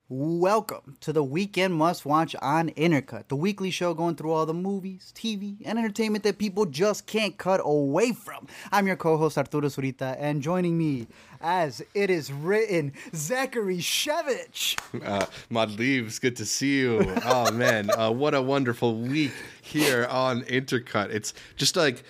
Welcome to the Weekend Must Watch on Intercut, the weekly show going through all the movies, TV, and entertainment that people just can't cut away from. I'm your co-host Arturo Zurita, and joining me, as it is written, Zachary Shevich. Madleaves, good to see you. Oh man, what a wonderful week here on Intercut. It's just like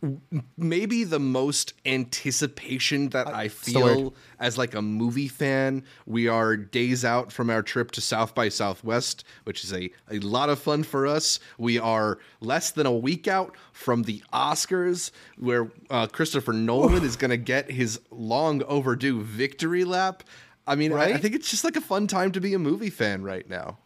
maybe the most anticipation that I feel as like a movie fan. We are days out from our trip to South by Southwest, which is a lot of fun for us. We are less than a week out from the Oscars, where Christopher Nolan is going to get his long overdue victory lap. I mean, right? I think it's just like a fun time to be a movie fan right now.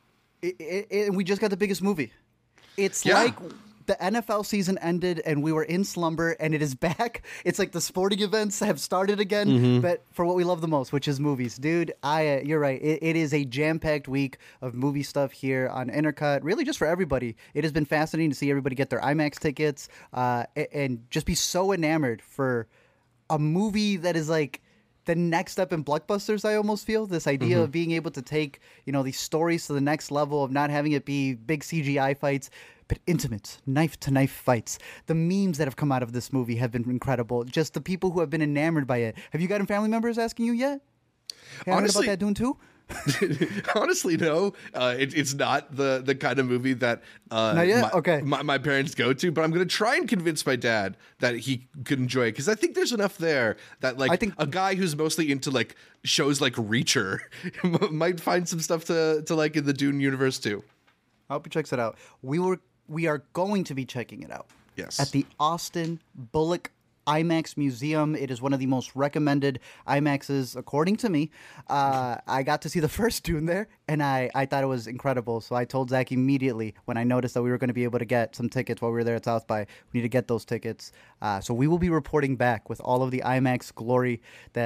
We just got the biggest movie. It's like the NFL season ended and we were in slumber, and it is back. It's like the sporting events have started again, but for what we love the most, which is movies. Dude, you're right. It is a jam-packed week of movie stuff here on Intercut, really just for everybody. It has been fascinating to see everybody get their IMAX tickets and just be so enamored for a movie that is like the next step in blockbusters. I almost feel this idea of being able to take, these stories to the next level of not having it be big CGI fights, but intimate, knife-to-knife fights. The memes that have come out of this movie have been incredible. Just the people who have been enamored by it. Have you gotten family members asking you yet? Hey, honestly, about that Dune too? Honestly, no. It's not the kind of movie that not yet? my parents go to, but I'm going to try and convince my dad that he could enjoy it, because I think there's enough there that I think a guy who's mostly into like shows like Reacher might find some stuff to like in the Dune universe too. I hope he checks it out. We are going to be checking it out. Yes. At the Austin Bullock IMAX Museum. It is one of the most recommended IMAXs, according to me. I got to see the first Dune there, and I thought it was incredible. So I told Zach immediately when I noticed that we were going to be able to get some tickets while we were there at South by. We need to get those tickets. So we will be reporting back with all of the IMAX glory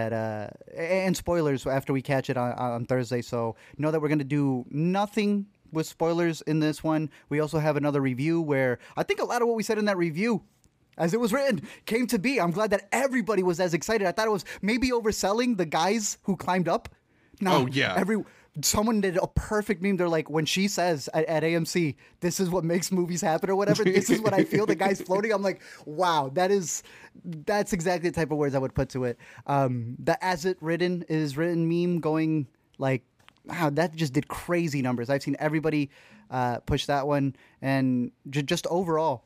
and spoilers after we catch it on Thursday. So know that we're going to do nothing with spoilers in this one. We also have another review where I think a lot of what we said in that review, as it was written, came to be. I'm glad that everybody was as excited. I thought it was maybe overselling the guys who climbed up. No, someone did a perfect meme. They're like, when she says at AMC, this is what makes movies happen or whatever, this is what I feel, the guy's floating. I'm like, wow, that's exactly the type of words I would put to it. The as it written is written meme going like, wow, that just did crazy numbers. I've seen everybody push that one. And just overall,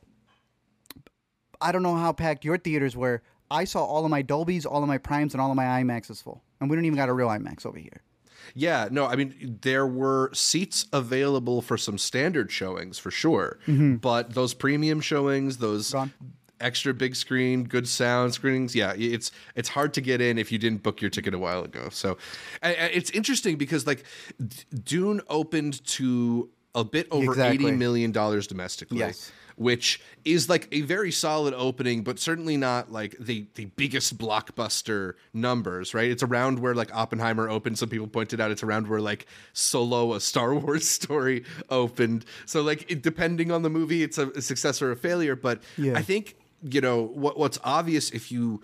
I don't know how packed your theaters were. I saw all of my Dolbys, all of my Primes, and all of my IMAXs full. And we don't even got a real IMAX over here. Yeah, no, I mean, there were seats available for some standard showings for sure. But those premium showings, those extra big screen, good sound screenings, it's hard to get in if you didn't book your ticket a while ago. So it's interesting because like Dune opened to a bit over $80 million domestically. Yes. Which is like a very solid opening, but certainly not like the biggest blockbuster numbers, right? It's around where like Oppenheimer opened. Some people pointed out it's around where like Solo, a Star Wars story, opened. So like depending on the movie, it's a success or a failure. But I think, what's obvious if you're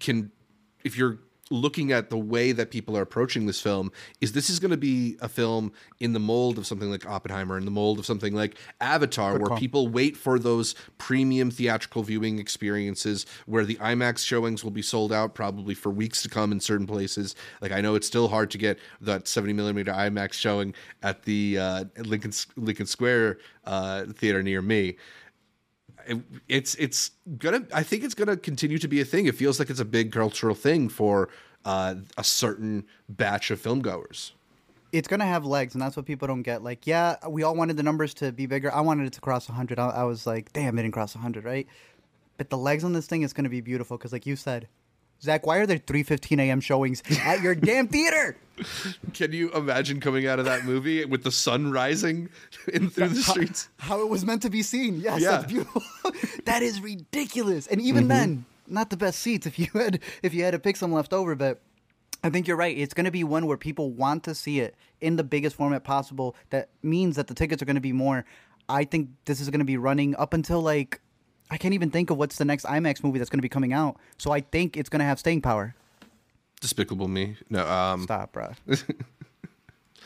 looking at the way that people are approaching this film is this is going to be a film in the mold of something like Oppenheimer, in the mold of something like Avatar, where people wait for those premium theatrical viewing experiences where the IMAX showings will be sold out probably for weeks to come in certain places. Like I know it's still hard to get that 70 millimeter IMAX showing at the Lincoln Square theater near me. I think it's gonna continue to be a thing. It feels like it's a big cultural thing for a certain batch of filmgoers. It's gonna have legs, and that's what people don't get. Like, yeah, we all wanted the numbers to be bigger. I wanted it to cross 100. I was like, damn, it didn't cross 100, right? But the legs on this thing is gonna be beautiful because, like you said, Zach, why are there 3:15 a.m. showings at your damn theater? Can you imagine coming out of that movie with the sun rising through the streets? How it was meant to be seen. Yes, that's beautiful. That is ridiculous. And even then, not the best seats if you had to pick some left over. But I think you're right. It's going to be one where people want to see it in the biggest format possible. That means that the tickets are going to be more. I think this is going to be running up until like, I can't even think of what's the next IMAX movie that's going to be coming out. So I think it's going to have staying power. Despicable Me. No. Stop, bro.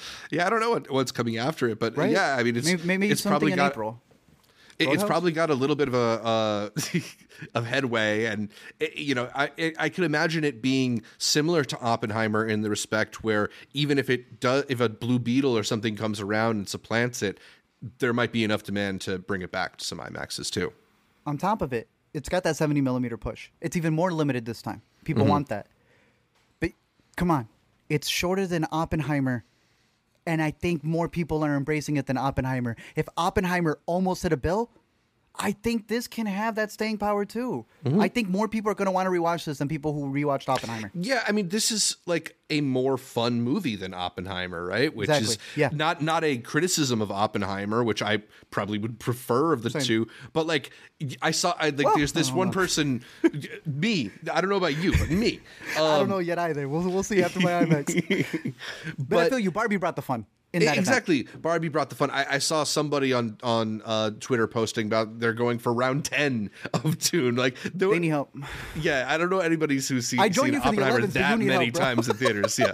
Yeah, I don't know what's coming after it, but Right? yeah, I mean, maybe it's something probably in got April. it's probably got a little bit of a of headway, and I can imagine it being similar to Oppenheimer in the respect where even if a Blue Beetle or something comes around and supplants it, there might be enough demand to bring it back to some IMAXs too. On top of it, it's got that 70 millimeter push. It's even more limited this time. People want that. But come on, it's shorter than Oppenheimer, and I think more people are embracing it than Oppenheimer. If Oppenheimer almost hit a bill, I think this can have that staying power too. I think more people are going to want to rewatch this than people who rewatched Oppenheimer. Yeah, I mean, this is like a more fun movie than Oppenheimer, right? Which is not a criticism of Oppenheimer, which I probably would prefer of the two. But like, there's this one person, me. I don't know about you, but me. I don't know yet either. We'll see after my IMAX. but I feel you. Barbie brought the fun. Exactly. Barbie brought the fun. I saw somebody on Twitter posting about they're going for round 10 of Dune. Like, they need help. Yeah, I don't know anybody who's seen the Oppenheimer 11th, that many help, times in theaters. Yeah.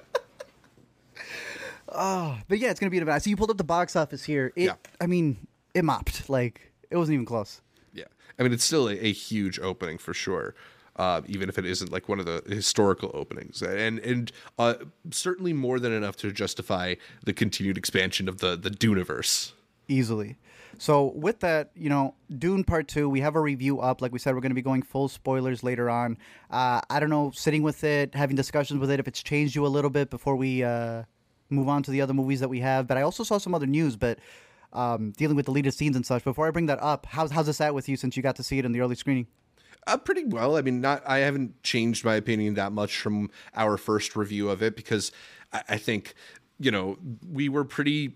But yeah, it's going to be an event. So you pulled up the box office here. I mean, it mopped. Like, it wasn't even close. Yeah. I mean, it's still a huge opening for sure. Even if it isn't like one of the historical openings, and certainly more than enough to justify the continued expansion of the Duneverse. Easily. So with that, Dune Part 2, we have a review up. Like we said, we're going to be going full spoilers later on. I don't know, sitting with it, having discussions with it, if it's changed you a little bit before we move on to the other movies that we have. But I also saw some other news, but dealing with deleted scenes and such. Before I bring that up, how's this at with you since you got to see it in the early screening? Pretty well. I mean, I haven't changed my opinion that much from our first review of it because I think, we were pretty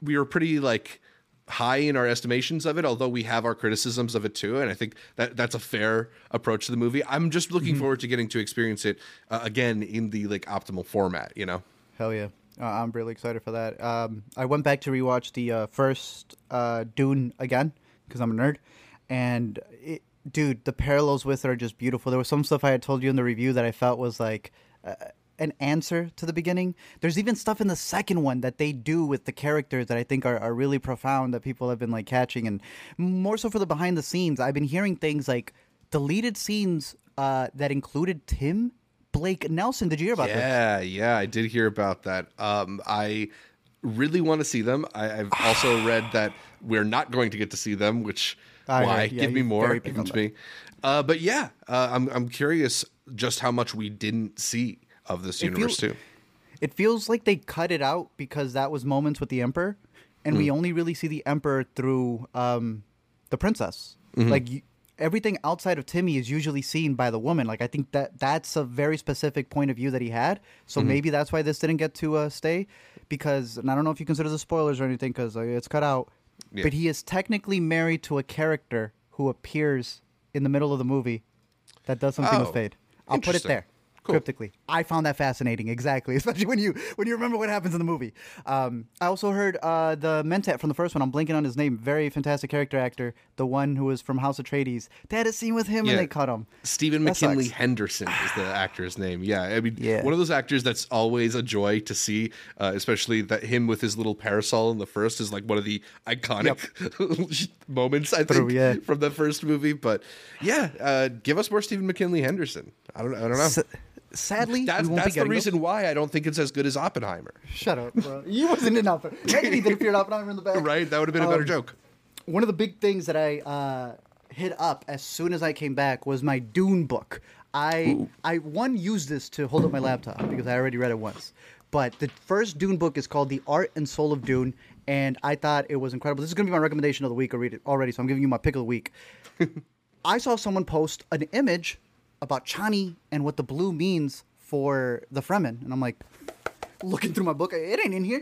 like high in our estimations of it, although we have our criticisms of it too. And I think that's a fair approach to the movie. I'm just looking forward to getting to experience it again in the like optimal format, Hell yeah. I'm really excited for that. I went back to rewatch the first Dune again because I'm a nerd. And dude, the parallels with it are just beautiful. There was some stuff I had told you in the review that I felt was like an answer to the beginning. There's even stuff in the second one that they do with the characters that I think are really profound that people have been like catching. And more so for the behind the scenes, I've been hearing things like deleted scenes that included Tim Blake Nelson. Did you hear about that? Yeah, I did hear about that. I really want to see them. I've also read that we're not going to get to see them, which... Why? Give me more. Give them to me. But yeah, I'm curious just how much we didn't see of this universe too. It feels like they cut it out because that was moments with the Emperor, and we only really see the Emperor through the princess. Like everything outside of Timmy is usually seen by the woman. Like I think that's a very specific point of view that he had. So maybe that's why this didn't get to stay. Because, and I don't know if you consider the spoilers or anything because it's cut out. Yeah. But he is technically married to a character who appears in the middle of the movie that does something with Fade. I'll put it there. Cool. Cryptically. I found that fascinating, exactly, especially when you remember what happens in the movie. I also heard the Mentat from the first one. I'm blanking on his name. Very fantastic character actor. The one who was from House Atreides. They had a scene with him and they cut him. Stephen McKinley Henderson is the actor's name. Yeah, I mean, one of those actors that's always a joy to see, especially that him with his little parasol in the first is like one of the iconic moments, I think, from the first movie. But yeah, give us more Stephen McKinley Henderson. I don't know. Sadly, that's the reason why I don't think it's as good as Oppenheimer. Shut up, bro. You wasn't in Oppenheimer. Maybe he did appear in Oppenheimer in the back. Right? That would have been a better joke. One of the big things that I hit up as soon as I came back was my Dune book. I used this to hold up my laptop because I already read it once. But the first Dune book is called The Art and Soul of Dune, and I thought it was incredible. This is going to be my recommendation of the week already, so I'm giving you my pick of the week. I saw someone post an image about Chani and what the blue means for the Fremen. And I'm like, looking through my book, it ain't in here.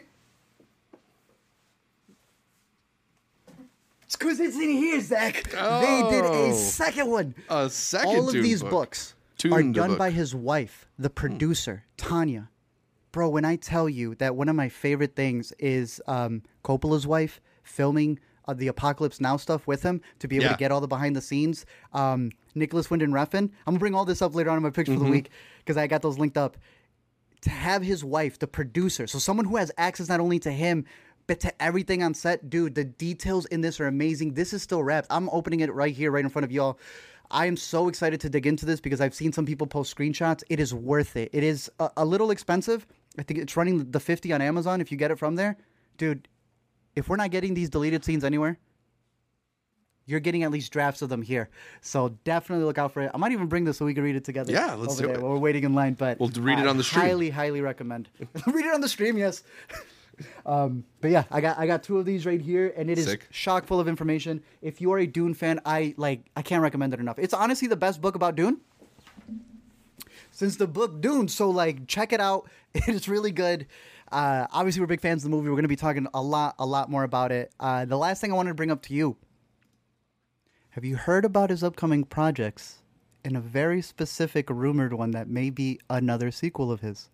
It's because it's in here, Zach. Oh, they did a second one. A second All of Dune these book. books are done by his wife, the producer, Tanya. Bro, when I tell you that one of my favorite things is Coppola's wife filming the Apocalypse Now stuff with him to be able to get all the behind the scenes. Nicholas Winding Refn. I'm going to bring all this up later on in my picks for the week because I got those linked up. to have his wife, the producer, so someone who has access not only to him, but to everything on set, dude, the details in this are amazing. This is still wrapped. I'm opening it right here, right in front of y'all. I am so excited to dig into this because I've seen some people post screenshots. It is worth it. It is a little expensive. I think it's running the 50 on Amazon if you get it from there. Dude, if we're not getting these deleted scenes anywhere, you're getting at least drafts of them here. So definitely look out for it. I might even bring this so we can read it together. Yeah, let's do it. While we're waiting in line. But we'll read it on the stream. Highly, highly recommend. Read it on the stream, yes. But yeah, I got 2 of these right here, and it is Sick. chock full of information. If you are a Dune fan, I can't recommend it enough. It's honestly the best book about Dune since the book Dune. So check it out. It is really good. Obviously, we're big fans of the movie. We're going to be talking a lot more about it. The last thing I wanted to bring up to you. Have you heard about his upcoming projects and a very specific rumored one that may be another sequel of his?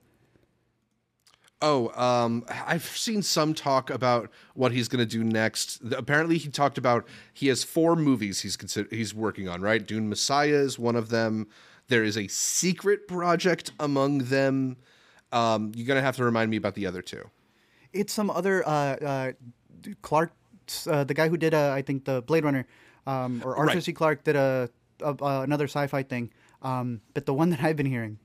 Oh, I've seen some talk about what he's going to do next. Apparently, he talked about he has 4 movies he's working on, right? Dune Messiah is one of them. There is a secret project among them. You're going to have to remind me about the other 2. It's some other Clark, the guy who did, I think, the Blade Runner, or Arthur C. Clarke did another sci-fi thing. But the one that I've been hearing,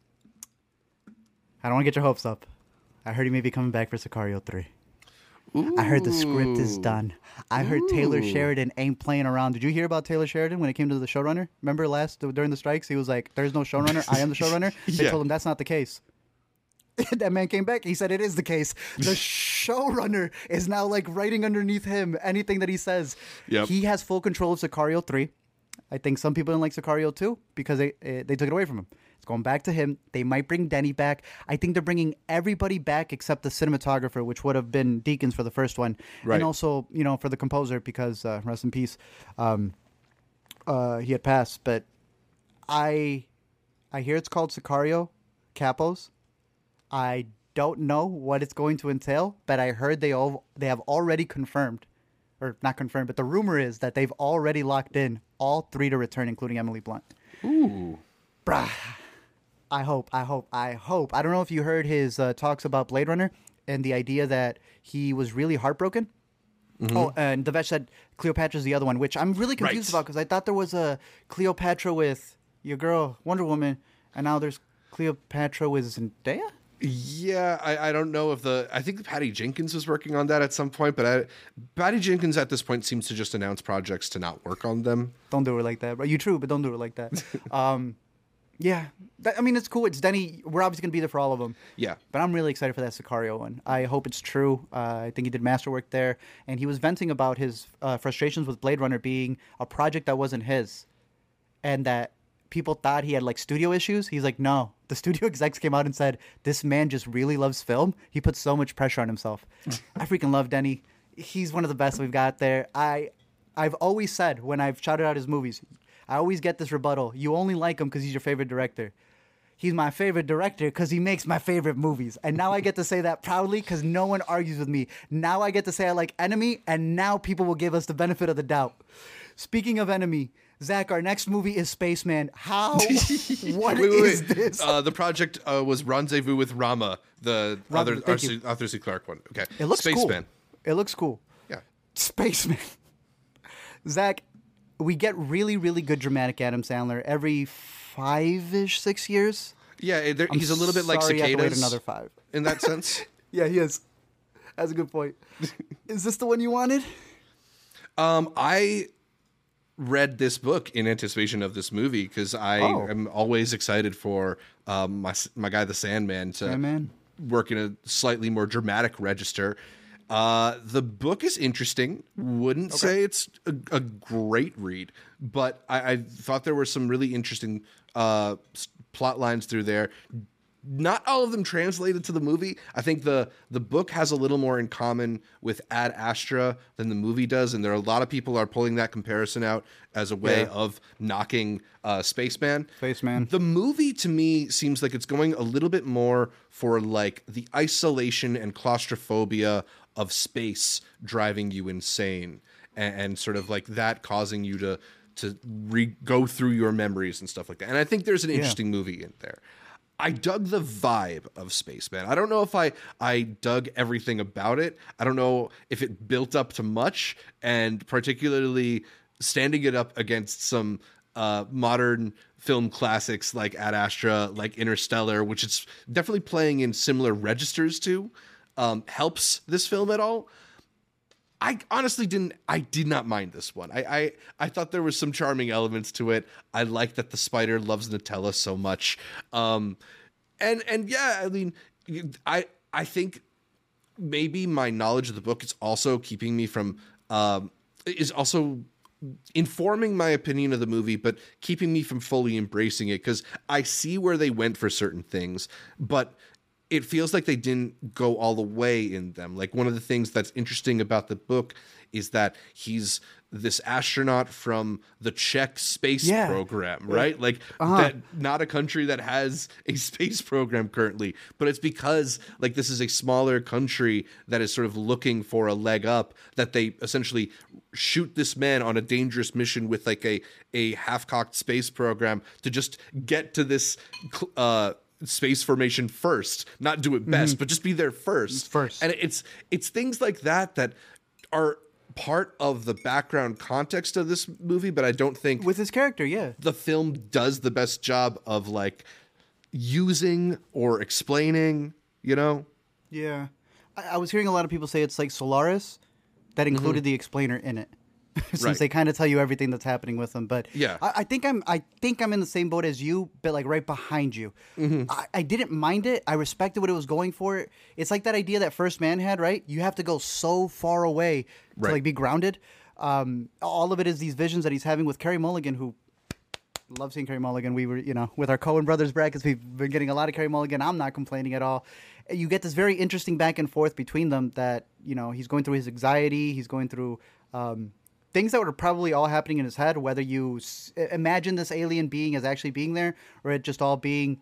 I don't want to get your hopes up. I heard he may be coming back for Sicario 3. Ooh. I heard the script is done. I heard Taylor Sheridan ain't playing around. Did you hear about Taylor Sheridan when it came to the showrunner? Remember during the strikes, he was like, "There's no showrunner. I am the showrunner." They told him that's not the case. That man came back. He said it is the case. The showrunner is now writing underneath him anything that he says. Yep. He has full control of Sicario 3. I think some people didn't like Sicario 2 because they took it away from him. It's going back to him. They might bring Denny back. I think they're bringing everybody back except the cinematographer, which would have been Deakins for the first one. Right. And also, for the composer because, rest in peace, he had passed. But I hear it's called Sicario Capos. I don't know what it's going to entail, but I heard they have already confirmed, or not confirmed, but the rumor is that they've already locked in all 3 to return, including Emily Blunt. Ooh. Bruh. I hope. I don't know if you heard his talks about Blade Runner and the idea that he was really heartbroken. Mm-hmm. Oh, and Devesh said Cleopatra's the other one, which I'm really confused about because I thought there was a Cleopatra with your girl, Wonder Woman, and now there's Cleopatra with Zendaya? Yeah, I don't know if I think Patty Jenkins was working on that at some point, but Patty Jenkins at this point seems to just announce projects to not work on them. Don't do it like that. You true, but don't do it like that. Yeah, it's cool. It's Denny. We're obviously going to be there for all of them. Yeah. But I'm really excited for that Sicario one. I hope it's true. I think he did masterwork there. And he was venting about his frustrations with Blade Runner being a project that wasn't his. And that people thought he had studio issues. He's like, no. The studio execs came out and said, this man just really loves film. He puts so much pressure on himself. I freaking love Denny. He's one of the best we've got there. I've always said when I've shouted out his movies, I always get this rebuttal. You only like him because he's your favorite director. He's my favorite director because he makes my favorite movies. And now I get to say that proudly because no one argues with me. Now I get to say I like Enemy, and now people will give us the benefit of the doubt. Speaking of Enemy, Zach, our next movie is Spaceman. How? What is this? The project was Rendezvous with Rama, the Arthur C. Clarke one. Okay. It looks Spaceman. Cool. It looks cool. Yeah. Spaceman. Zach, we get really, really good dramatic Adam Sandler every 5-ish, 6 years. Yeah, he's a little bit like Cicadas. I have to wait another 5. In that sense. Yeah, he is. That's a good point. Is this the one you wanted? I read this book in anticipation of this movie because I am always excited for my guy the Sandman to work in a slightly more dramatic register. The book is interesting. Wouldn't say it's a great read, but I thought there were some really interesting plot lines through there. Not all of them translated to the movie. I think the book has a little more in common with Ad Astra than the movie does, and there are a lot of people are pulling that comparison out as a way of knocking Spaceman. The movie, to me, seems like it's going a little bit more for the isolation and claustrophobia of space driving you insane, and sort of that causing you to go through your memories and stuff like that. And I think there's an interesting movie in there. I dug the vibe of Spaceman. I don't know if I dug everything about it. I don't know if it built up to much, and particularly standing it up against some modern film classics like Ad Astra, like Interstellar, which it's definitely playing in similar registers to, helps this film at all. I honestly did not mind this one. I thought there was some charming elements to it. I like that the spider loves Nutella so much. And yeah, I mean, I think maybe my knowledge of the book is also keeping me from, is also informing my opinion of the movie, but keeping me from fully embracing it, because I see where they went for certain things, but it feels like they didn't go all the way in them. Like, one of the things that's interesting about the book is that he's this astronaut from the Czech space program, right? Like, that, not a country that has a space program currently, but it's because, like, this is a smaller country that is sort of looking for a leg up, that they essentially shoot this man on a dangerous mission with like a half-cocked space program to just get to this space formation first, not do it best, but just be there first. And it's things like that that are part of the background context of this movie, but I don't think with his character, the film does the best job of like using or explaining, you know? Yeah. I was hearing a lot of people say it's like Solaris that included the explainer in it. Since they kind of tell you everything that's happening with them, but yeah, I think I'm in the same boat as you, but like right behind you. I didn't mind it. I respected what it was going for. It's like that idea that First Man had, right? You have to go so far away to like be grounded. All of it is these visions that he's having with Carey Mulligan, who love seeing Carey Mulligan. We were, with our Coen Brothers brackets, we've been getting a lot of Carey Mulligan. I'm not complaining at all. You get this very interesting back and forth between them that, he's going through his anxiety. He's going through things that were probably all happening in his head, whether you imagine this alien being as actually being there or it just all being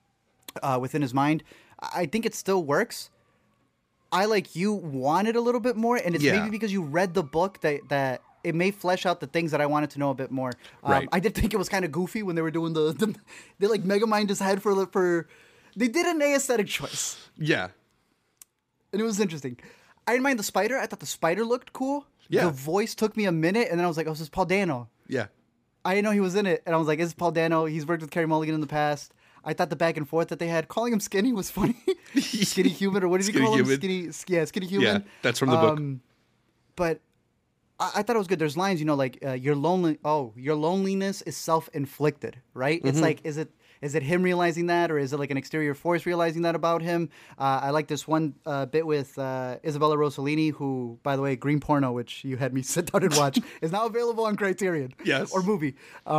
within his mind. I think it still works. I, like you, wanted a little bit more, and it's maybe because you read the book that it may flesh out the things that I wanted to know a bit more. I did think it was kind of goofy when they were doing they like Megamind his head for they did an aesthetic choice. Yeah. And it was interesting. I didn't mind the spider. I thought the spider looked cool. Yeah. The voice took me a minute, and then I was like, oh, this is Paul Dano. Yeah. I didn't know he was in it, and I was like, this is Paul Dano. He's worked with Carey Mulligan in the past. I thought the back and forth that they had, calling him skinny was funny. Skinny human, or what did he call him? Skinny human. Yeah, that's from the book. But I thought it was good. There's lines, like your loneliness is self-inflicted, right? It's like, is it him realizing that, or is it like an exterior force realizing that about him? I like this one bit with Isabella Rossellini, who, by the way, Green Porno, which you had me sit down and watch, is now available on Criterion. Yes. Or movie.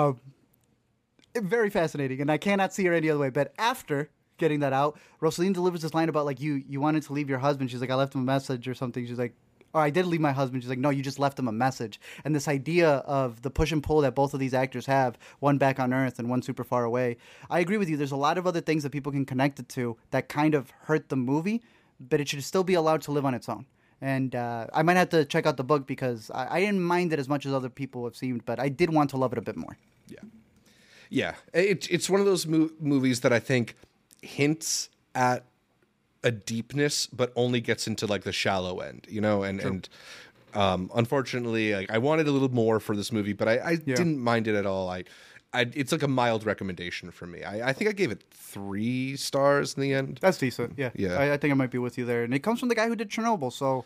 Very fascinating, and I cannot see her any other way. But after getting that out, Rossellini delivers this line about, like, you wanted to leave your husband. She's like, I left him a message or something. She's like, oh, I did leave my husband. She's like, no, you just left him a message. And this idea of the push and pull that both of these actors have, one back on Earth and one super far away. I agree with you. There's a lot of other things that people can connect it to that kind of hurt the movie, but it should still be allowed to live on its own. And I might have to check out the book because I didn't mind it as much as other people have seemed, but I did want to love it a bit more. Yeah. Yeah. It's one of those movies that I think hints at a deepness, but only gets into like the shallow end, and unfortunately, like, I wanted a little more for this movie, but I didn't mind it at all. It's like a mild recommendation for me. I think I gave it 3 stars in the end. That's decent. Yeah. I think I might be with you there. And it comes from the guy who did Chernobyl, so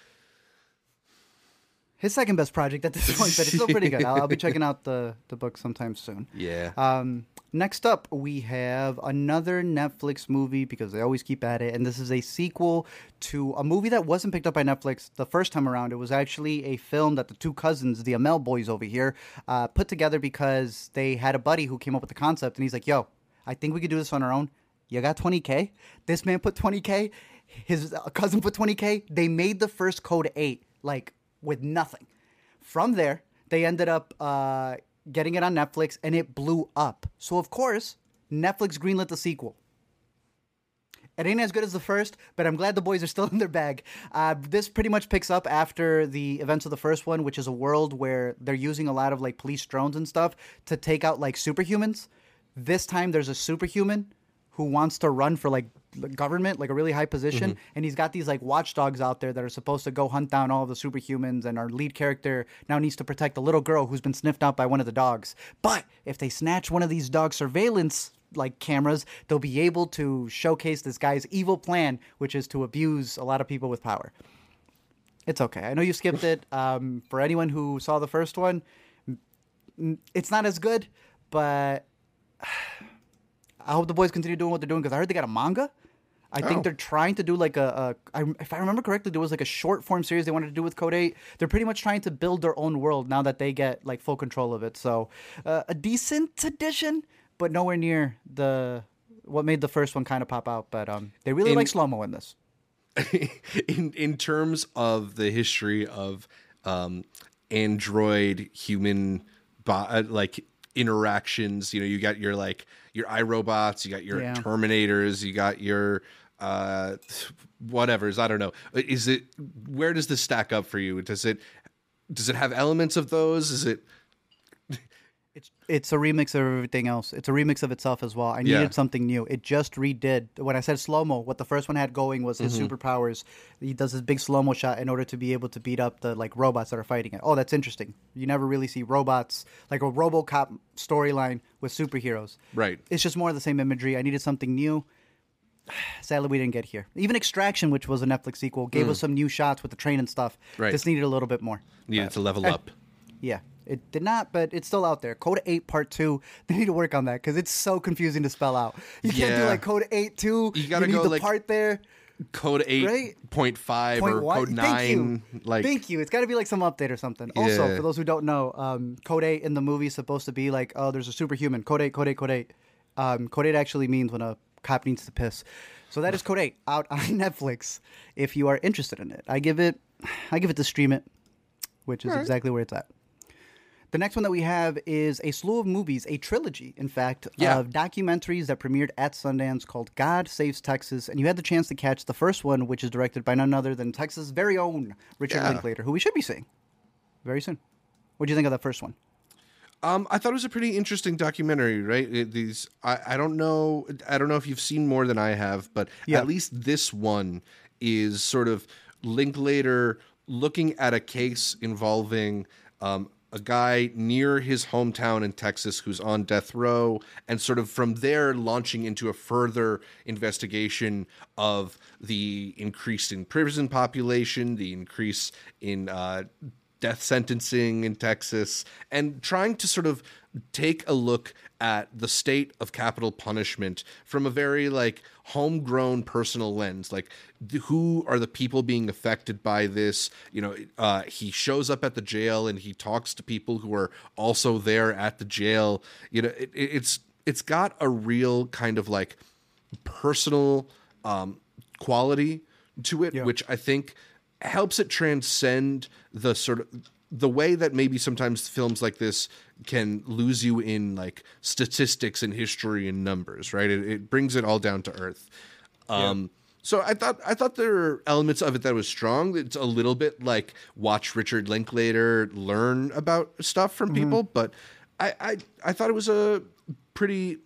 his second best project at this point, but it's still pretty good. I'll be checking out the book sometime soon. Yeah. Next up, we have another Netflix movie, because they always keep at it, and this is a sequel to a movie that wasn't picked up by Netflix the first time around. It was actually a film that the two cousins, the Amell boys over here, put together because they had a buddy who came up with the concept, and he's like, yo, I think we could do this on our own. You got $20K? This man put $20K. His cousin put $20K. They made the first Code 8, like, with nothing. From there, they ended up getting it on Netflix, and it blew up. So, of course, Netflix greenlit the sequel. It ain't as good as the first, but I'm glad the boys are still in their bag. This pretty much picks up after the events of the first one, which is a world where they're using a lot of, like, police drones and stuff to take out, like, superhumans. This time, there's a superhuman who wants to run for like the government, like a really high position, and he's got these like watchdogs out there that are supposed to go hunt down all of the superhumans, and our lead character now needs to protect a little girl who's been sniffed out by one of the dogs. But if they snatch one of these dog surveillance like cameras, they'll be able to showcase this guy's evil plan, which is to abuse a lot of people with power. It's okay. I know you skipped it. For anyone who saw the first one, it's not as good, but I hope the boys continue doing what they're doing, because I heard they got a manga. I think they're trying to do like if I remember correctly, there was like a short form series they wanted to do with Code 8. They're pretty much trying to build their own world now that they get like full control of it. So a decent addition, but nowhere near what made the first one kind of pop out. But they really like slow-mo in this. in terms of the history of android human like interactions, you know, you got your iRobots, you got your Terminators, you got your whatevers. I don't know. Where does this stack up for you? Does it have elements of those? Is it? It's a remix of everything else. It's a remix of itself as well. I needed something new. It just redid. When I said slow-mo, what the first one had going was his superpowers. He does this big slow-mo shot in order to be able to beat up the like robots that are fighting it. Oh, that's interesting. You never really see robots, like a RoboCop storyline with superheroes. Right. It's just more of the same imagery. I needed something new. Sadly, we didn't get here. Even Extraction, which was a Netflix sequel, gave us some new shots with the train and stuff. Right. This needed a little bit more. Needed to level up. Yeah. It did not, but it's still out there. Code 8 Part 2. They need to work on that because it's so confusing to spell out. You can't do like Code 8 2. You gotta need go the like part there. Code 8.5 or Code 9. Thank you. It's got to be like some update or something. Yeah. Also, for those who don't know, Code 8 in the movie is supposed to be like, oh, there's a superhuman. Code 8, Code 8, Code 8. Code 8 actually means when a cop needs to piss. So that is Code 8 out on Netflix if you are interested in it. I give it to stream it, which is exactly where it's at. The next one that we have is a slew of movies, a trilogy, in fact, of documentaries that premiered at Sundance called God Saves Texas. And you had the chance to catch the first one, which is directed by none other than Texas' very own Richard Linklater, who we should be seeing very soon. What do you think of that first one? I thought it was a pretty interesting documentary, right? I don't know if you've seen more than I have, but at least this one is sort of Linklater looking at a case involving a guy near his hometown in Texas who's on death row, and sort of from there launching into a further investigation of the increase in prison population, the increase in death sentencing in Texas, and trying to sort of take a look at the state of capital punishment from a very like homegrown personal lens. Like, who are the people being affected by this? You know, he shows up at the jail and he talks to people who are also there at the jail. You know, it's got a real kind of like personal quality to it, which I think helps it transcend the sort of the way that maybe sometimes films like this can lose you in like statistics and history and numbers, right? It brings it all down to earth. So I thought there were elements of it that was strong. It's a little bit like watch Richard Linklater learn about stuff from people, but I thought it was a pretty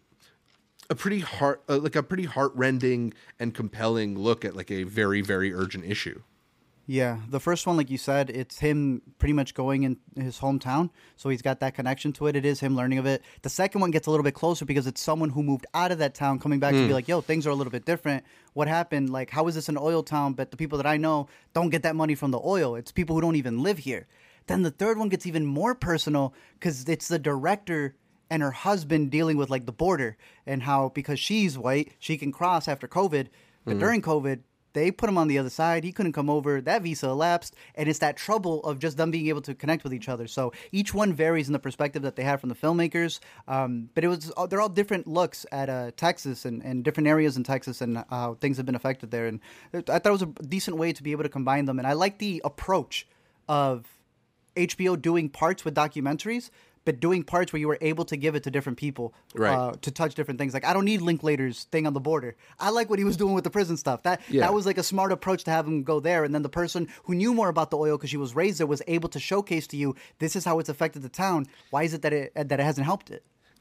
heartrending and compelling look at like a very, very urgent issue. Yeah, the first one, like you said, it's him pretty much going in his hometown, so he's got that connection to it. It is him learning of it. The second one gets a little bit closer because it's someone who moved out of that town coming back to be like, yo, things are a little bit different. What happened? Like, how is this an oil town, but the people that I know don't get that money from the oil? It's people who don't even live here. Then the third one gets even more personal because it's the director and her husband dealing with, like, the border and how, because she's white, she can cross after COVID, but during COVID, they put him on the other side. He couldn't come over. That visa elapsed. And it's that trouble of just them being able to connect with each other. So each one varies in the perspective that they have from the filmmakers. But they're all different looks at Texas and different areas in Texas and how things have been affected there. And I thought it was a decent way to be able to combine them. And I like the approach of HBO doing parts with documentaries, but doing parts where you were able to give it to different people to touch different things. Like, I don't need Linklater's thing on the border. I like what he was doing with the prison stuff. That was like a smart approach to have him go there. And then the person who knew more about the oil because she was raised there was able to showcase to you, this is how it's affected the town. Why is it that it hasn't helped it?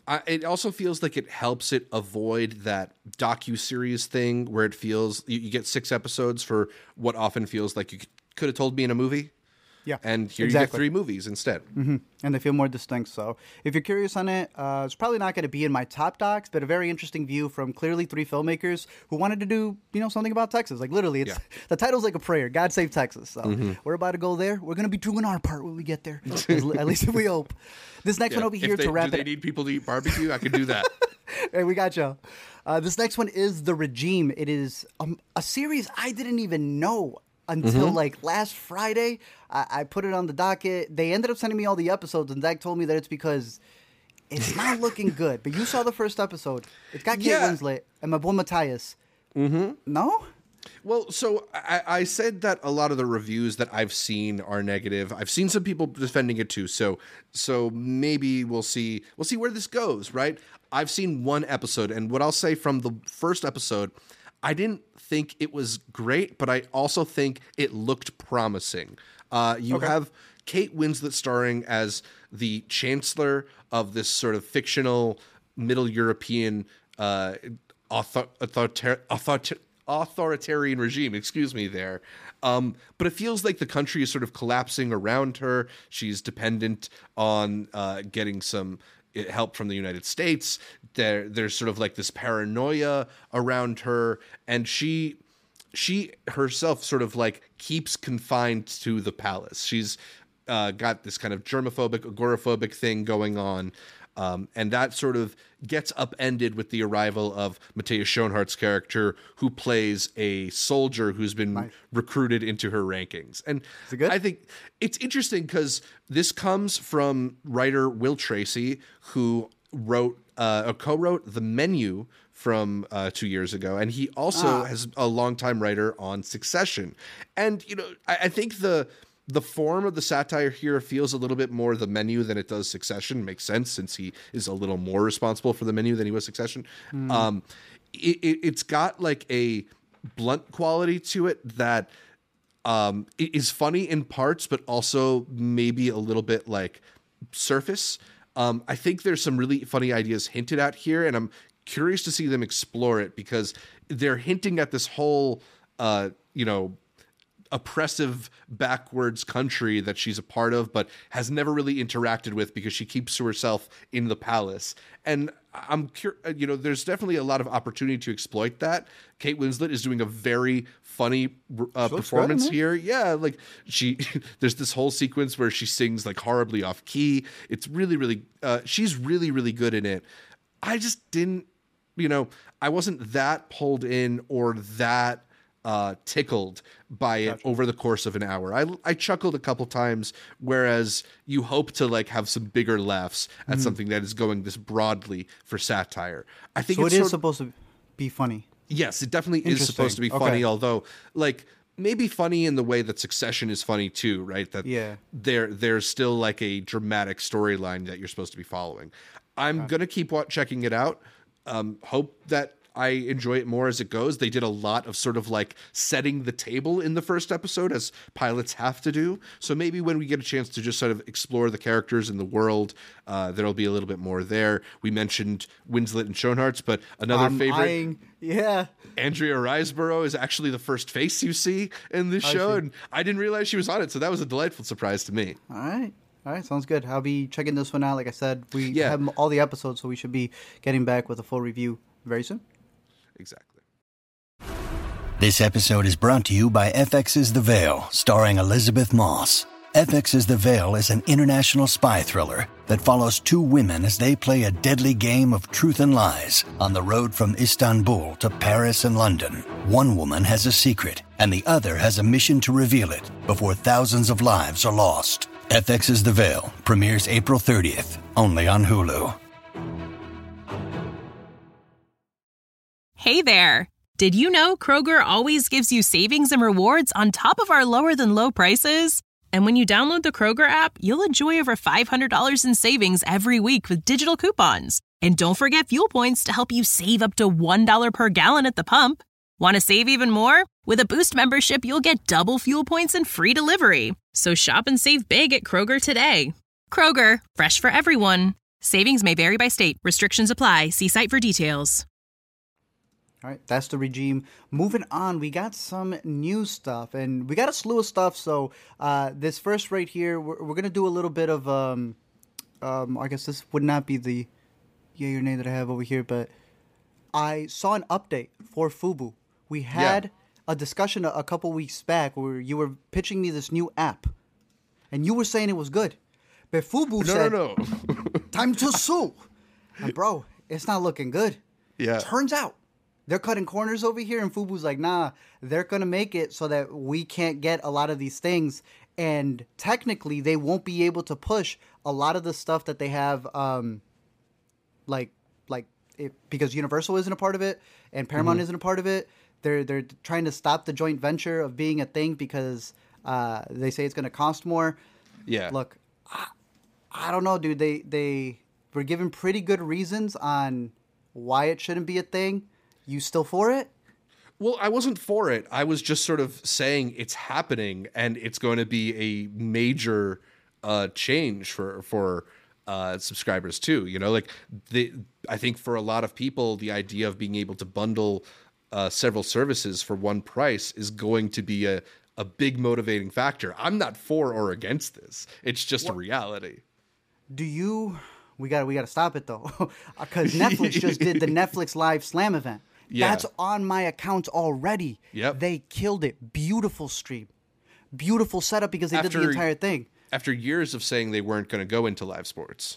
It also feels like it helps it avoid that docuseries thing where it feels you get 6 episodes for what often feels like you could have told me in a movie. Yeah, and here exactly. You get 3 movies instead. Mm-hmm. And they feel more distinct. So if you're curious on it, it's probably not going to be in my top docs, but a very interesting view from clearly 3 filmmakers who wanted to do, something about Texas. Like literally, it's the title's like a prayer. God save Texas. So we're about to go there. We're going to be doing our part when we get there. At least if we hope. This next one over here to wrap it. Do they need people to eat barbecue? I could do that. Hey, we got y'all. This next one is The Regime. It is a series I didn't even know until like last Friday. I put it on the docket. They ended up sending me all the episodes, and Zach told me that it's because it's not looking good. But you saw the first episode. It's got Kate Winslet and my boy Matthias. No? Well, so I said that a lot of the reviews that I've seen are negative. I've seen some people defending it too. So maybe we'll see where this goes, right? I've seen 1 episode, and what I'll say from the first episode, I didn't think it was great, but I also think it looked promising. You have Kate Winslet starring as the chancellor of this sort of fictional Middle European authoritarian regime. Excuse me there. But it feels like the country is sort of collapsing around her. She's dependent on getting some help from the United States. There's sort of like this paranoia around her, and she herself sort of like keeps confined to the palace. She's got this kind of germophobic, agoraphobic thing going on. And that sort of gets upended with the arrival of Matthias Schoenaerts' character, who plays a soldier who's been recruited into her rankings. And I think it's interesting because this comes from writer Will Tracy, who co-wrote The Menu from 2 years ago. And he also has a longtime writer on Succession. And, I think the form of the satire here feels a little bit more The Menu than it does Succession. Makes sense since he is a little more responsible for The Menu than he was Succession. It's got like a blunt quality to it that it is funny in parts, but also maybe a little bit like surface. I think there's some really funny ideas hinted at here, and I'm curious to see them explore it because they're hinting at this whole, oppressive backwards country that she's a part of, but has never really interacted with because she keeps to herself in the palace. And I'm curious, there's definitely a lot of opportunity to exploit that. Kate Winslet is doing a very funny performance here. Yeah, like there's this whole sequence where she sings like horribly off key. It's really, really, she's really, really good in it. I just didn't, I wasn't that pulled in or that tickled by it over the course of an hour. I chuckled a couple times, whereas you hope to like have some bigger laughs at something that is going this broadly for satire. I think so. It is supposed to be funny. Yes, it definitely is supposed to be funny. Although, like maybe funny in the way that Succession is funny too, right? That there's still like a dramatic storyline that you're supposed to be following. I'm gonna keep checking it out. Hope that I enjoy it more as it goes. They did a lot of sort of like setting the table in the first episode, as pilots have to do. So maybe when we get a chance to just sort of explore the characters in the world, there'll be a little bit more there. We mentioned Winslet and Schoenaerts, but another favorite, Andrea Riseborough is actually the first face you see in this show, and I didn't realize she was on it, so that was a delightful surprise to me. All right, sounds good. I'll be checking this one out. Like I said, we have all the episodes, so we should be getting back with a full review very soon. Exactly. This episode is brought to you by FX's The Veil, starring Elizabeth Moss. FX's The Veil is an international spy thriller that follows 2 women as they play a deadly game of truth and lies on the road from Istanbul to Paris and London. One woman has a secret, and the other has a mission to reveal it before thousands of lives are lost. FX's The Veil premieres April 30th, only on Hulu. Hey there! Did you know Kroger always gives you savings and rewards on top of our lower-than-low prices? And when you download the Kroger app, you'll enjoy over $500 in savings every week with digital coupons. And don't forget fuel points to help you save up to $1 per gallon at the pump. Want to save even more? With a Boost membership, you'll get double fuel points and free delivery. So shop and save big at Kroger today. Kroger, fresh for everyone. Savings may vary by state. Restrictions apply. See site for details. All right, that's the regime. Moving on, we got some new stuff, and we got a slew of stuff. So this first right here, we're going to do a little bit of, I guess this would not be the yay or nay that I have over here, but I saw an update for Fubo. We had a discussion a couple weeks back where you were pitching me this new app, and you were saying it was good. But Fubo said, no. time to sue. And bro, it's not looking good. Yeah. Turns out they're cutting corners over here, and Fubo's like, nah, they're going to make it so that we can't get a lot of these things. And technically, they won't be able to push a lot of the stuff that they have, because Universal isn't a part of it and Paramount isn't a part of it. They're trying to stop the joint venture of being a thing because they say it's going to cost more. Yeah. Look, I don't know, dude. They were given pretty good reasons on why it shouldn't be a thing. You still for it? Well, I wasn't for it. I was just sort of saying it's happening, and it's going to be a major change for subscribers too. You know, like I think for a lot of people, the idea of being able to bundle several services for one price is going to be a big motivating factor. I'm not for or against this. It's just a reality. We got to stop it though, because Netflix just did the Netflix Live Slam event. Yeah. That's on my account already. Yep. They killed it. Beautiful stream. Beautiful setup because they did the entire thing. After years of saying they weren't going to go into live sports.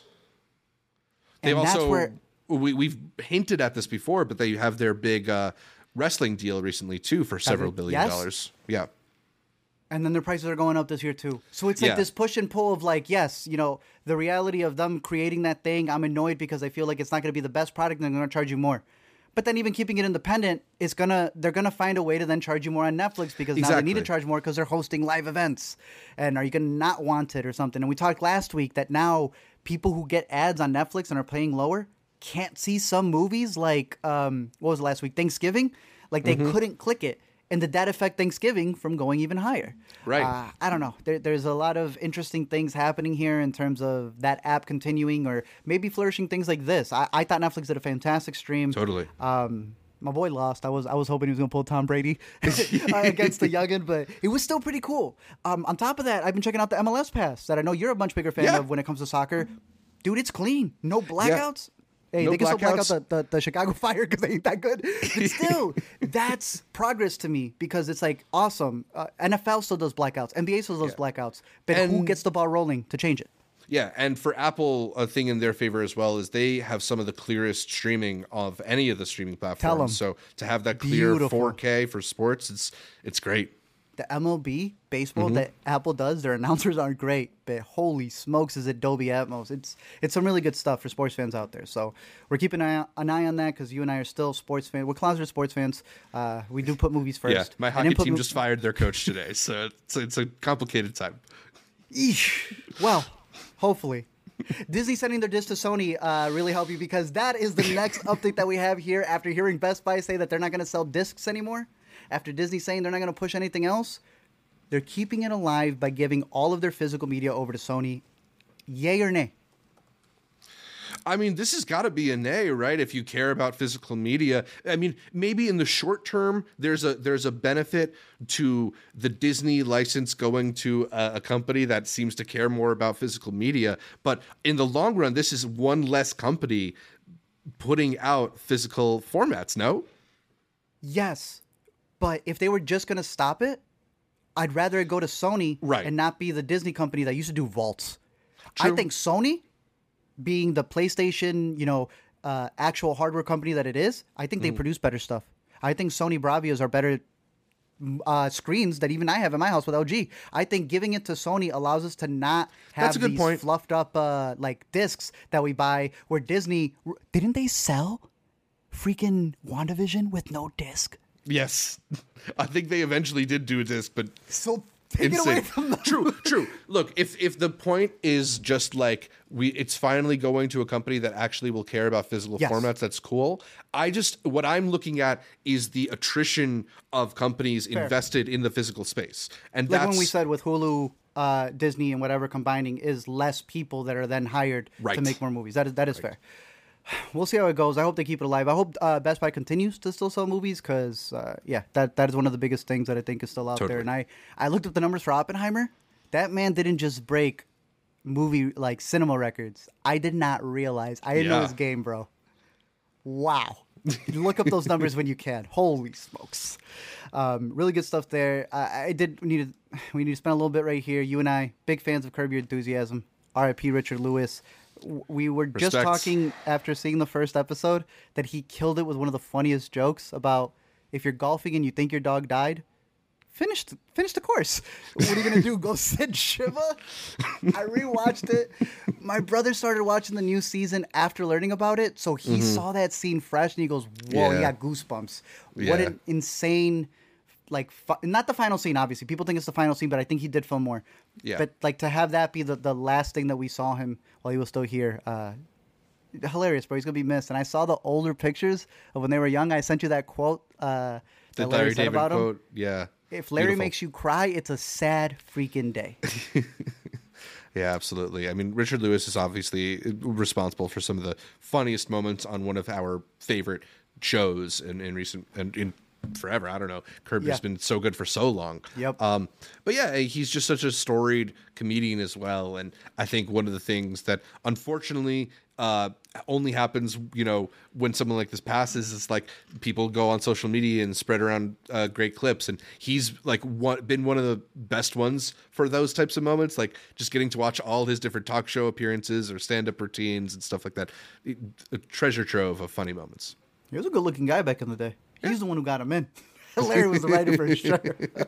And They've that's also, where... we've hinted at this before, but they have their big wrestling deal recently too for several billion dollars. Yeah. And then their prices are going up this year too. So it's like this push and pull of like, yes, you know, the reality of them creating that thing, I'm annoyed because I feel like it's not going to be the best product and they're going to charge you more. But then even keeping it independent, they're gonna find a way to then charge you more on Netflix because now they need to charge more because they're hosting live events. And are you gonna not want it or something? And we talked last week that now people who get ads on Netflix and are paying lower can't see some movies like what was it last week? Thanksgiving? Like they couldn't click it. And did that affect Thanksgiving from going even higher? Right. I don't know. There's a lot of interesting things happening here in terms of that app continuing or maybe flourishing things like this. I thought Netflix did a fantastic stream. Totally. My boy lost. I was hoping he was going to pull Tom Brady against the youngin, but it was still pretty cool. On top of that, I've been checking out the MLS Pass that I know you're a much bigger fan of when it comes to soccer. Dude, it's clean. No blackouts. Hey, no they can still black blackouts. out the Chicago Fire because they ain't that good. But still, that's progress to me because it's like awesome. NFL still does blackouts. NBA still does blackouts. But who gets the ball rolling to change it? Yeah, and for Apple, a thing in their favor as well is they have some of the clearest streaming of any of the streaming platforms. Tell 'em. So to have that clear Beautiful. 4K for sports, it's great. The MLB baseball that Apple does, their announcers aren't great, but holy smokes, is it Dolby Atmos? It's some really good stuff for sports fans out there. So we're keeping an eye on that because you and I are still sports fans. We're closeted sports fans. We do put movies first. Yeah, my hockey team just fired their coach today, so it's a complicated time. Eesh. Well, hopefully. Disney sending their disc to Sony really helped you because that is the next update that we have here after hearing Best Buy say that they're not going to sell discs anymore. After Disney saying they're not going to push anything else, they're keeping it alive by giving all of their physical media over to Sony. Yay or nay? I mean, this has got to be a nay, right? If you care about physical media. I mean, maybe in the short term, there's a benefit to the Disney license going to a company that seems to care more about physical media. But in the long run, this is one less company putting out physical formats, no? Yes. But if they were just going to stop it, I'd rather it go to Sony and not be the Disney company that used to do vaults. True. I think Sony, being the PlayStation, actual hardware company that it is, I think they produce better stuff. I think Sony Bravios are better screens that even I have in my house with LG. I think giving it to Sony allows us to not have these fluffed up like discs that we buy where Disney... Didn't they sell freaking WandaVision with no disc? Yes. I think they eventually did do a disc, but so take it away from them. True. Look, if the point is just like it's finally going to a company that actually will care about physical formats, that's cool. What I'm looking at is the attrition of companies invested in the physical space. And like that's when we said with Hulu Disney and whatever combining is less people that are then hired Right. to make more movies. That is fair. We'll see how it goes. I hope they keep it alive. I hope Best Buy continues to still sell movies because, that is one of the biggest things that I think is still out there. And I looked up the numbers for Oppenheimer. That man didn't just break movie, like, cinema records. I did not realize. I didn't know his game, bro. Wow. Look up those numbers when you can. Holy smokes. Really good stuff there. We need to spend a little bit right here. You and I, big fans of Curb Your Enthusiasm. R.I.P. Richard Lewis. We were just talking after seeing the first episode that he killed it with one of the funniest jokes about if you're golfing and you think your dog died, finish the course. What are you going to do? Go sit Shiva? I rewatched it. My brother started watching the new season after learning about it, so he saw that scene fresh and he goes, whoa, he got goosebumps. What an insane... Like, not the final scene, obviously. People think it's the final scene, but I think he did film more. Yeah. But, like, to have that be the last thing that we saw him while he was still here, hilarious, bro. He's going to be missed. And I saw the older pictures of when they were young. I sent you that quote that Larry said about him. Yeah. If Larry makes you cry, it's a sad freaking day. Yeah, absolutely. I mean, Richard Lewis is obviously responsible for some of the funniest moments on one of our favorite shows in recent... and in forever. I don't know. Kirby's been so good for so long. Yep. But yeah, he's just such a storied comedian as well. And I think one of the things that unfortunately only happens, when someone like this passes, is like people go on social media and spread around great clips. And he's like been one of the best ones for those types of moments, like just getting to watch all his different talk show appearances or stand-up routines and stuff like that. A treasure trove of funny moments. He was a good-looking guy back in the day. He's the one who got him in. Larry was the writer for sure.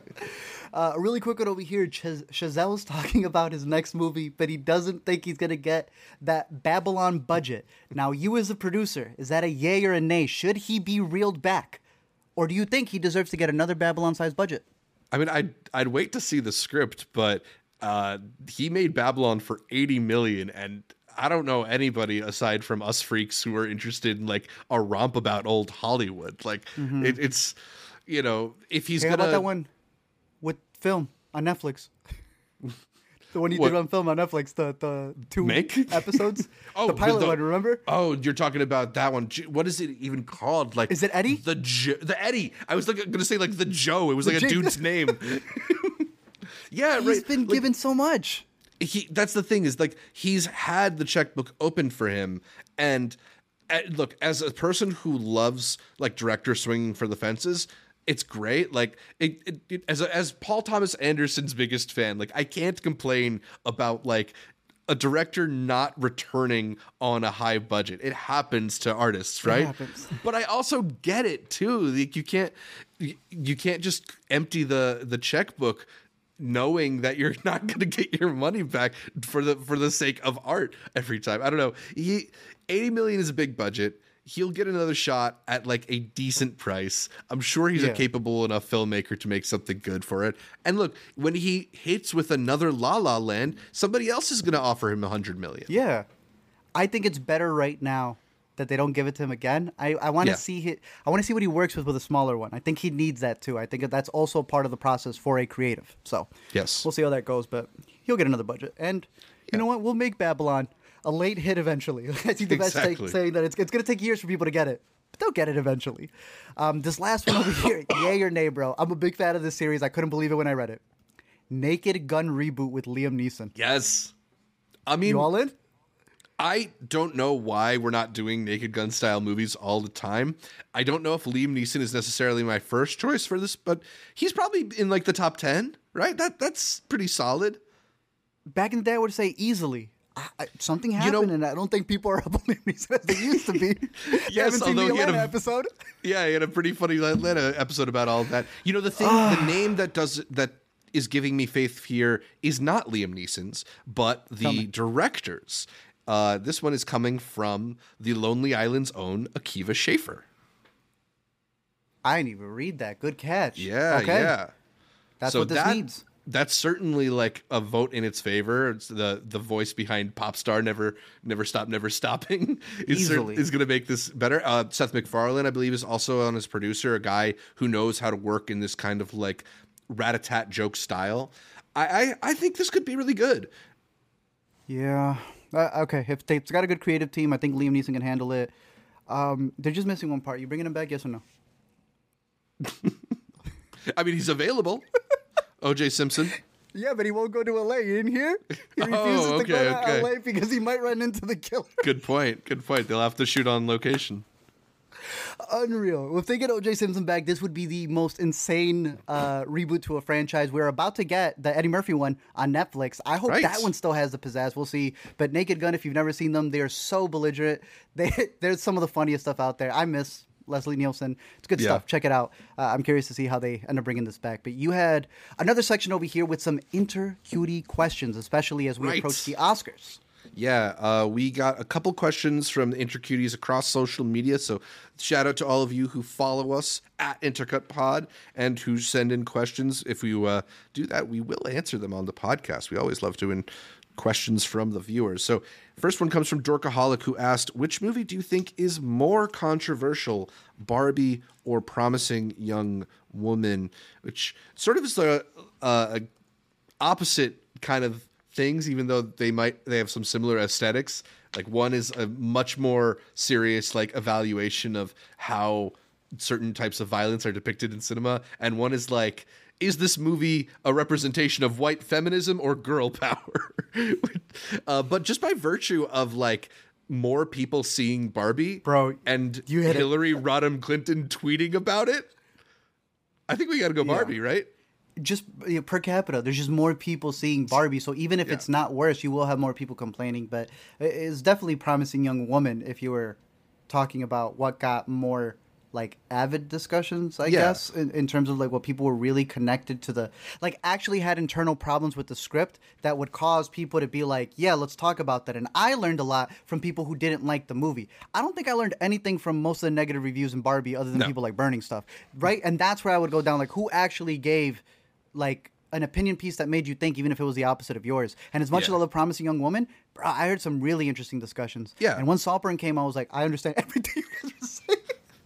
A really quick one over here. Chazelle's talking about his next movie, but he doesn't think he's going to get that Babylon budget. Now, you as a producer, is that a yay or a nay? Should he be reeled back? Or do you think he deserves to get another Babylon-sized budget? I mean, I'd wait to see the script, but he made Babylon for $80 million, and I don't know anybody aside from us freaks who are interested in like a romp about old Hollywood. Like it's, if he's How about that one with film on Netflix? The one you did on film on Netflix, the two episodes. The pilot one, remember? Oh, you're talking about that one. What is it even called? Like, is it Eddie? The Eddie. I was going to say like the Joe. It was like a dude's name. Yeah, He's been given so much. That's the thing, is like he's had the checkbook open for him, and look, as a person who loves like directors swinging for the fences, it's great. Like as Paul Thomas Anderson's biggest fan, like I can't complain about like a director not returning on a high budget. It happens to artists, right? It happens. But I also get it too. Like you can't just empty the checkbook knowing that you're not going to get your money back for the sake of art every time. I don't know. $80 million is a big budget. He'll get another shot at like a decent price. I'm sure he's a capable enough filmmaker to make something good for it. And look, when he hits with another La La Land, somebody else is going to offer him $100 million. Yeah. I think it's better right now that they don't give it to him again. I want to see I want to see what he works with a smaller one. I think he needs that too. I think that's also part of the process for a creative. So yes, we'll see how that goes, but he'll get another budget. And you know what? We'll make Babylon a late hit eventually. I see the best saying that it's going to take years for people to get it, but they'll get it eventually. This last one over here, yay or nay, bro. I'm a big fan of this series. I couldn't believe it when I read it. Naked Gun reboot with Liam Neeson. Yes. I mean, you all in? I don't know why we're not doing Naked Gun style movies all the time. I don't know if Liam Neeson is necessarily my first choice for this, but he's probably in like the top 10, right? That's pretty solid. Back in the day, I would say easily. Something happened, and I don't think people are up on Liam Neeson as they used to be. Yes, although he had an episode. Yeah, he had a pretty funny Atlanta episode about all of that. The name that is giving me faith here is not Liam Neeson's, but the director's. This one is coming from the Lonely Island's own Akiva Schaffer. I didn't even read that. Good catch. Yeah, okay. Yeah. That's what this needs. That's certainly like a vote in its favor. It's the voice behind Popstar, Never Stop, Never Stopping is going to make this better. Seth MacFarlane, I believe, is also on as producer, a guy who knows how to work in this kind of like rat-a-tat joke style. I think this could be really good. Yeah. Okay. If it's got a good creative team, I think Liam Neeson can handle it. They're just missing one part. You bringing him back? Yes or no? I mean, he's available. O.J. Simpson. Yeah, but he won't go to LA. You didn't hear? He refuses to go to LA because he might run into the killer. Good point. They'll have to shoot on location. Unreal. Well, if they get O.J. Simpson back, this would be the most insane reboot to a franchise. We're about to get the Eddie Murphy one on Netflix. I hope that one still has the pizzazz. We'll see. But Naked Gun, if you've never seen them, they are so belligerent. There's some of the funniest stuff out there. I miss Leslie Nielsen. It's good stuff. Check it out. I'm curious to see how they end up bringing this back. But you had another section over here with some inter-cutie questions, especially as we approach the Oscars. Yeah, we got a couple questions from the Intercuties across social media. So shout out to all of you who follow us at IntercutPod and who send in questions. If we do that, we will answer them on the podcast. We always love doing questions from the viewers. So first one comes from Dorkaholic, who asked, which movie do you think is more controversial, Barbie or Promising Young Woman? Which sort of is a opposite kind of things, even though they have some similar aesthetics. Like one is a much more serious like evaluation of how certain types of violence are depicted in cinema, and one is like, is this movie a representation of white feminism or girl power? But just by virtue of like more people seeing Barbie, bro, and Hillary Rodham Clinton tweeting about it, I think we got to go Barbie, right? Just per capita, there's just more people seeing Barbie. So even if it's not worse, you will have more people complaining. But it's definitely Promising Young Woman if you were talking about what got more like avid discussions, I guess, in terms of like what people were really connected to the, like actually had internal problems with the script that would cause people to be like, yeah, let's talk about that. And I learned a lot from people who didn't like the movie. I don't think I learned anything from most of the negative reviews in Barbie other than people like burning stuff, right? And that's where I would go down, like who actually gave like an opinion piece that made you think, even if it was the opposite of yours. And as much as I love Promising Young Woman, bro, I heard some really interesting discussions. Yeah. And when Saltburn came, I was like, I understand everything you guys were saying.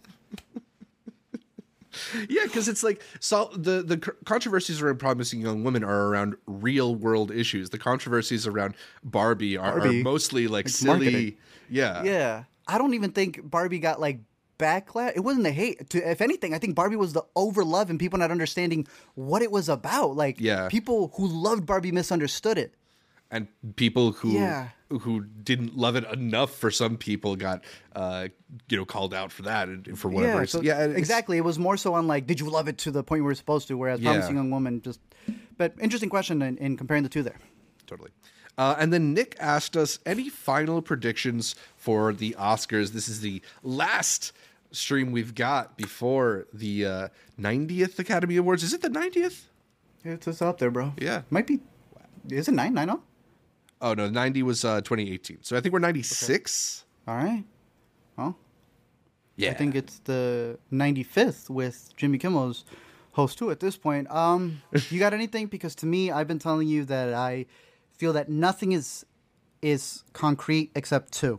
Yeah, because it's like the controversies around Promising Young Women are around real world issues. The controversies around Barbie are mostly like silly. Marketing. Yeah. Yeah. I don't even think Barbie got like backlash. It wasn't the hate. If anything, I think Barbie was the overlove and people not understanding what it was about. Like people who loved Barbie misunderstood it. And people who didn't love it enough, for some people, got called out for that and for whatever reason. Exactly. It was more so on like, did you love it to the point you were supposed to? Whereas Promising Young Woman just. But interesting question in comparing the two there. Totally. And then Nick asked us any final predictions for the Oscars. This is the last stream we've got before the 90th Academy Awards. Is it the 90th? It's just up there, bro. Yeah. Might be. Is it 90? Oh, no, 90 was 2018. So I think we're 96. Okay. All right. Well, yeah. I think it's the 95th with Jimmy Kimmel's host too at this point. You got anything? Because to me, I've been telling you that I feel that nothing is concrete except two.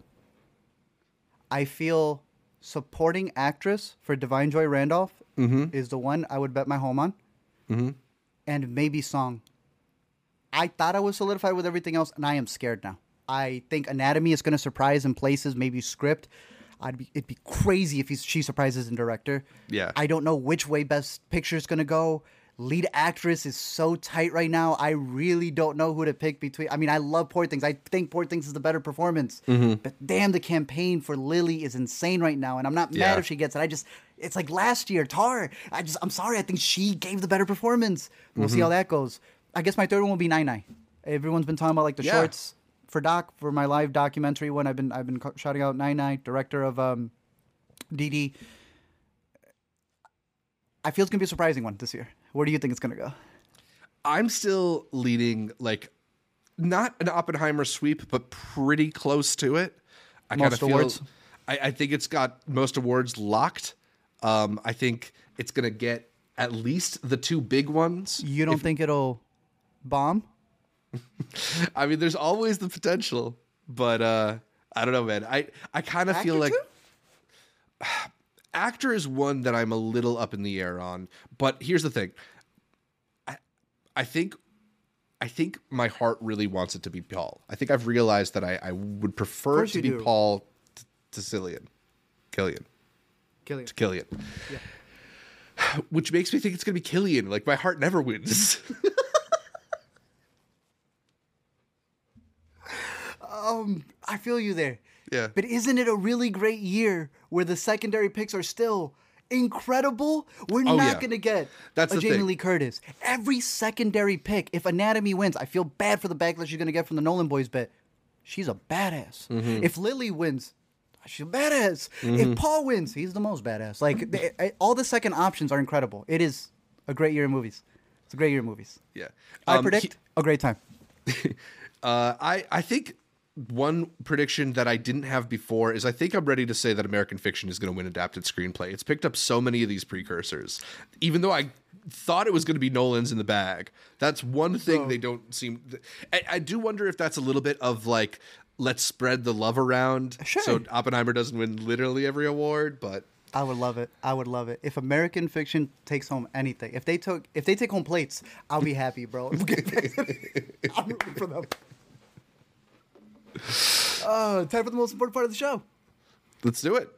I feel supporting actress for Divine Joy Randolph is the one I would bet my home on. Mm-hmm. And maybe song. I thought I was solidified with everything else, and I am scared now. I think Anatomy is going to surprise in places, maybe script. It'd be crazy if she surprises in director. Yeah. I don't know which way Best Picture is going to go. Lead actress is so tight right now. I really don't know who to pick between. I mean, I love Poor Things. I think Poor Things is the better performance. Mm-hmm. But damn, the campaign for Lily is insane right now. And I'm not mad if she gets it. It's like last year, Tar. I'm sorry. I think she gave the better performance. We'll see how that goes. I guess my third one will be Nine Nine. Everyone's been talking about like the shorts for my live documentary one. I've been shouting out Nine Nine, director of DD. I feel it's gonna be a surprising one this year. Where do you think it's gonna go? I'm still leaning like not an Oppenheimer sweep, but pretty close to it. I kind of feel. Awards? I think it's got most awards locked. I think it's gonna get at least the two big ones. You don't think it'll bomb? I mean, there's always the potential, but I don't know, man. I kind of feel like actor is one that I'm a little up in the air on. But here's the thing. I think I think my heart really wants it to be Paul. I think I've realized that I would prefer it to be Paul to Cillian. Killian. Yeah. Which makes me think it's going to be Killian. Like, my heart never wins. I feel you there. Yeah. But isn't it a really great year where the secondary picks are still incredible? We're not going to get a Jamie Lee Curtis. Every secondary pick, if Anatomy wins, I feel bad for the backlash she's going to get from the Nolan boys, but she's a badass. Mm-hmm. If Lily wins, she's a badass. Mm-hmm. If Paul wins, he's the most badass. Like, all the second options are incredible. It is a great year in movies. It's a great year in movies. Yeah. I predict a great time. I think one prediction that I didn't have before is I think I'm ready to say that American Fiction is going to win adapted screenplay. It's picked up so many of these precursors. Even though I thought it was going to be Nolan's in the bag, that's one thing they don't seem... I do wonder if that's a little bit of like, let's spread the love around. Sure. So Oppenheimer doesn't win literally every award, but... I would love it. If American Fiction takes home anything, if they take home plates, I'll be happy, bro. I'm rooting for them. Time for the most important part of the show. Let's do it.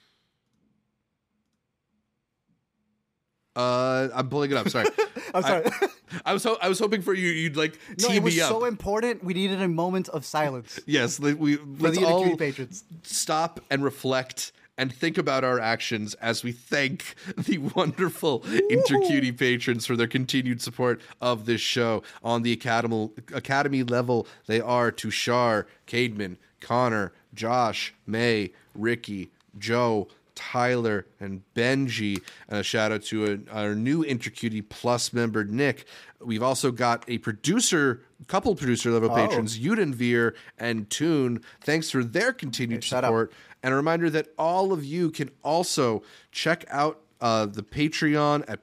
I'm pulling it up. Sorry. I'm sorry. I was hoping for you. You'd like tee me up. It was so important. We needed a moment of silence. Yes, let's all patrons stop and reflect and think about our actions as we thank the wonderful InterCutie patrons for their continued support of this show. On the Academy level, they are Tushar, Cademan, Connor, Josh, May, Ricky, Joe, Tyler, and Benji. And a shout out to our new InterCutie Plus member, Nick. We've also got a couple producer level patrons, Udenveer and Toon. Thanks for their continued support. And a reminder that all of you can also check out the Patreon at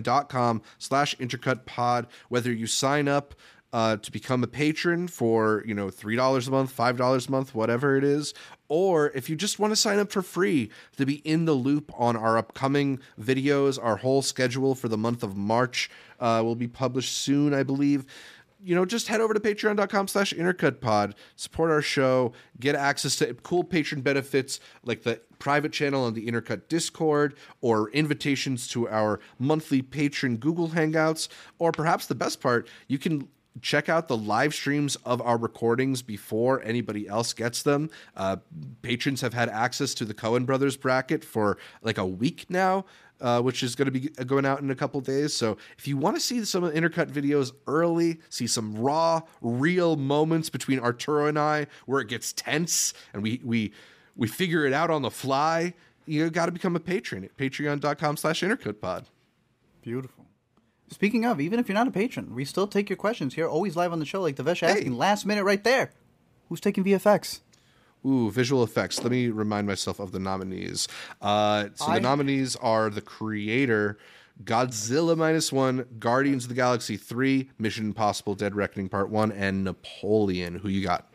patreon.com/intercutpod. Whether you sign up to become a patron for, $3 a month, $5 a month, whatever it is, or if you just want to sign up for free to be in the loop on our upcoming videos, our whole schedule for the month of March will be published soon, I believe. Just head over to patreon.com/intercutpod, support our show, get access to cool patron benefits like the private channel on the Intercut Discord, or invitations to our monthly patron Google Hangouts, or perhaps the best part, you can check out the live streams of our recordings before anybody else gets them. Patrons have had access to the Coen Brothers bracket for like a week now, which is going to be going out in a couple days. So if you want to see some of the Intercut videos early, see some raw, real moments between Arturo and I where it gets tense and we figure it out on the fly, you got to become a patron at patreon.com/intercutpod. Beautiful. Speaking of, even if you're not a patron, we still take your questions here, always live on the show, like Devesh asking, last minute right there. Who's taking VFX? Ooh, visual effects. Let me remind myself of the nominees. The nominees are The Creator, Godzilla -1, Guardians of the Galaxy 3, Mission Impossible Dead Reckoning Part 1, and Napoleon. Who you got?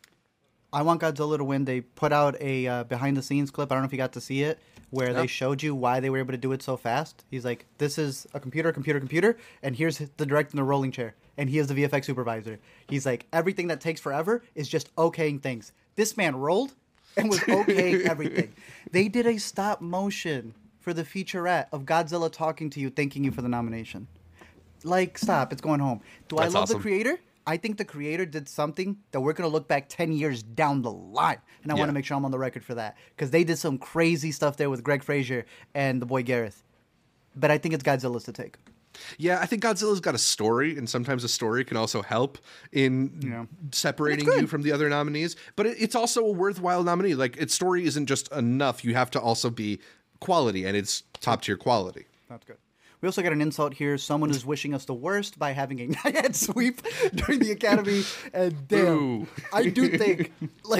I want Godzilla to win. They put out a behind-the-scenes clip. I don't know if you got to see it, where they showed you why they were able to do it so fast. He's like, this is a computer, and here's the director in the rolling chair, and he is the VFX supervisor. He's like, everything that takes forever is just okaying things. This man rolled and was okaying everything. They did a stop motion for the featurette of Godzilla talking to you, thanking you for the nomination. Like, stop. It's going home. That's I love awesome. The Creator? I think The Creator did something that we're going to look back 10 years down the line. And I want to make sure I'm on the record for that. Because they did some crazy stuff there with Greg Fraser and the boy Gareth. But I think it's Godzilla's to take. Yeah, I think Godzilla's got a story, and sometimes a story can also help in separating you from the other nominees. But it's also a worthwhile nominee. Like, its story isn't just enough. You have to also be quality, and it's top-tier quality. That's good. We also got an insult here. Someone is wishing us the worst by having a Nyad sweep during the Academy. And damn, I do think,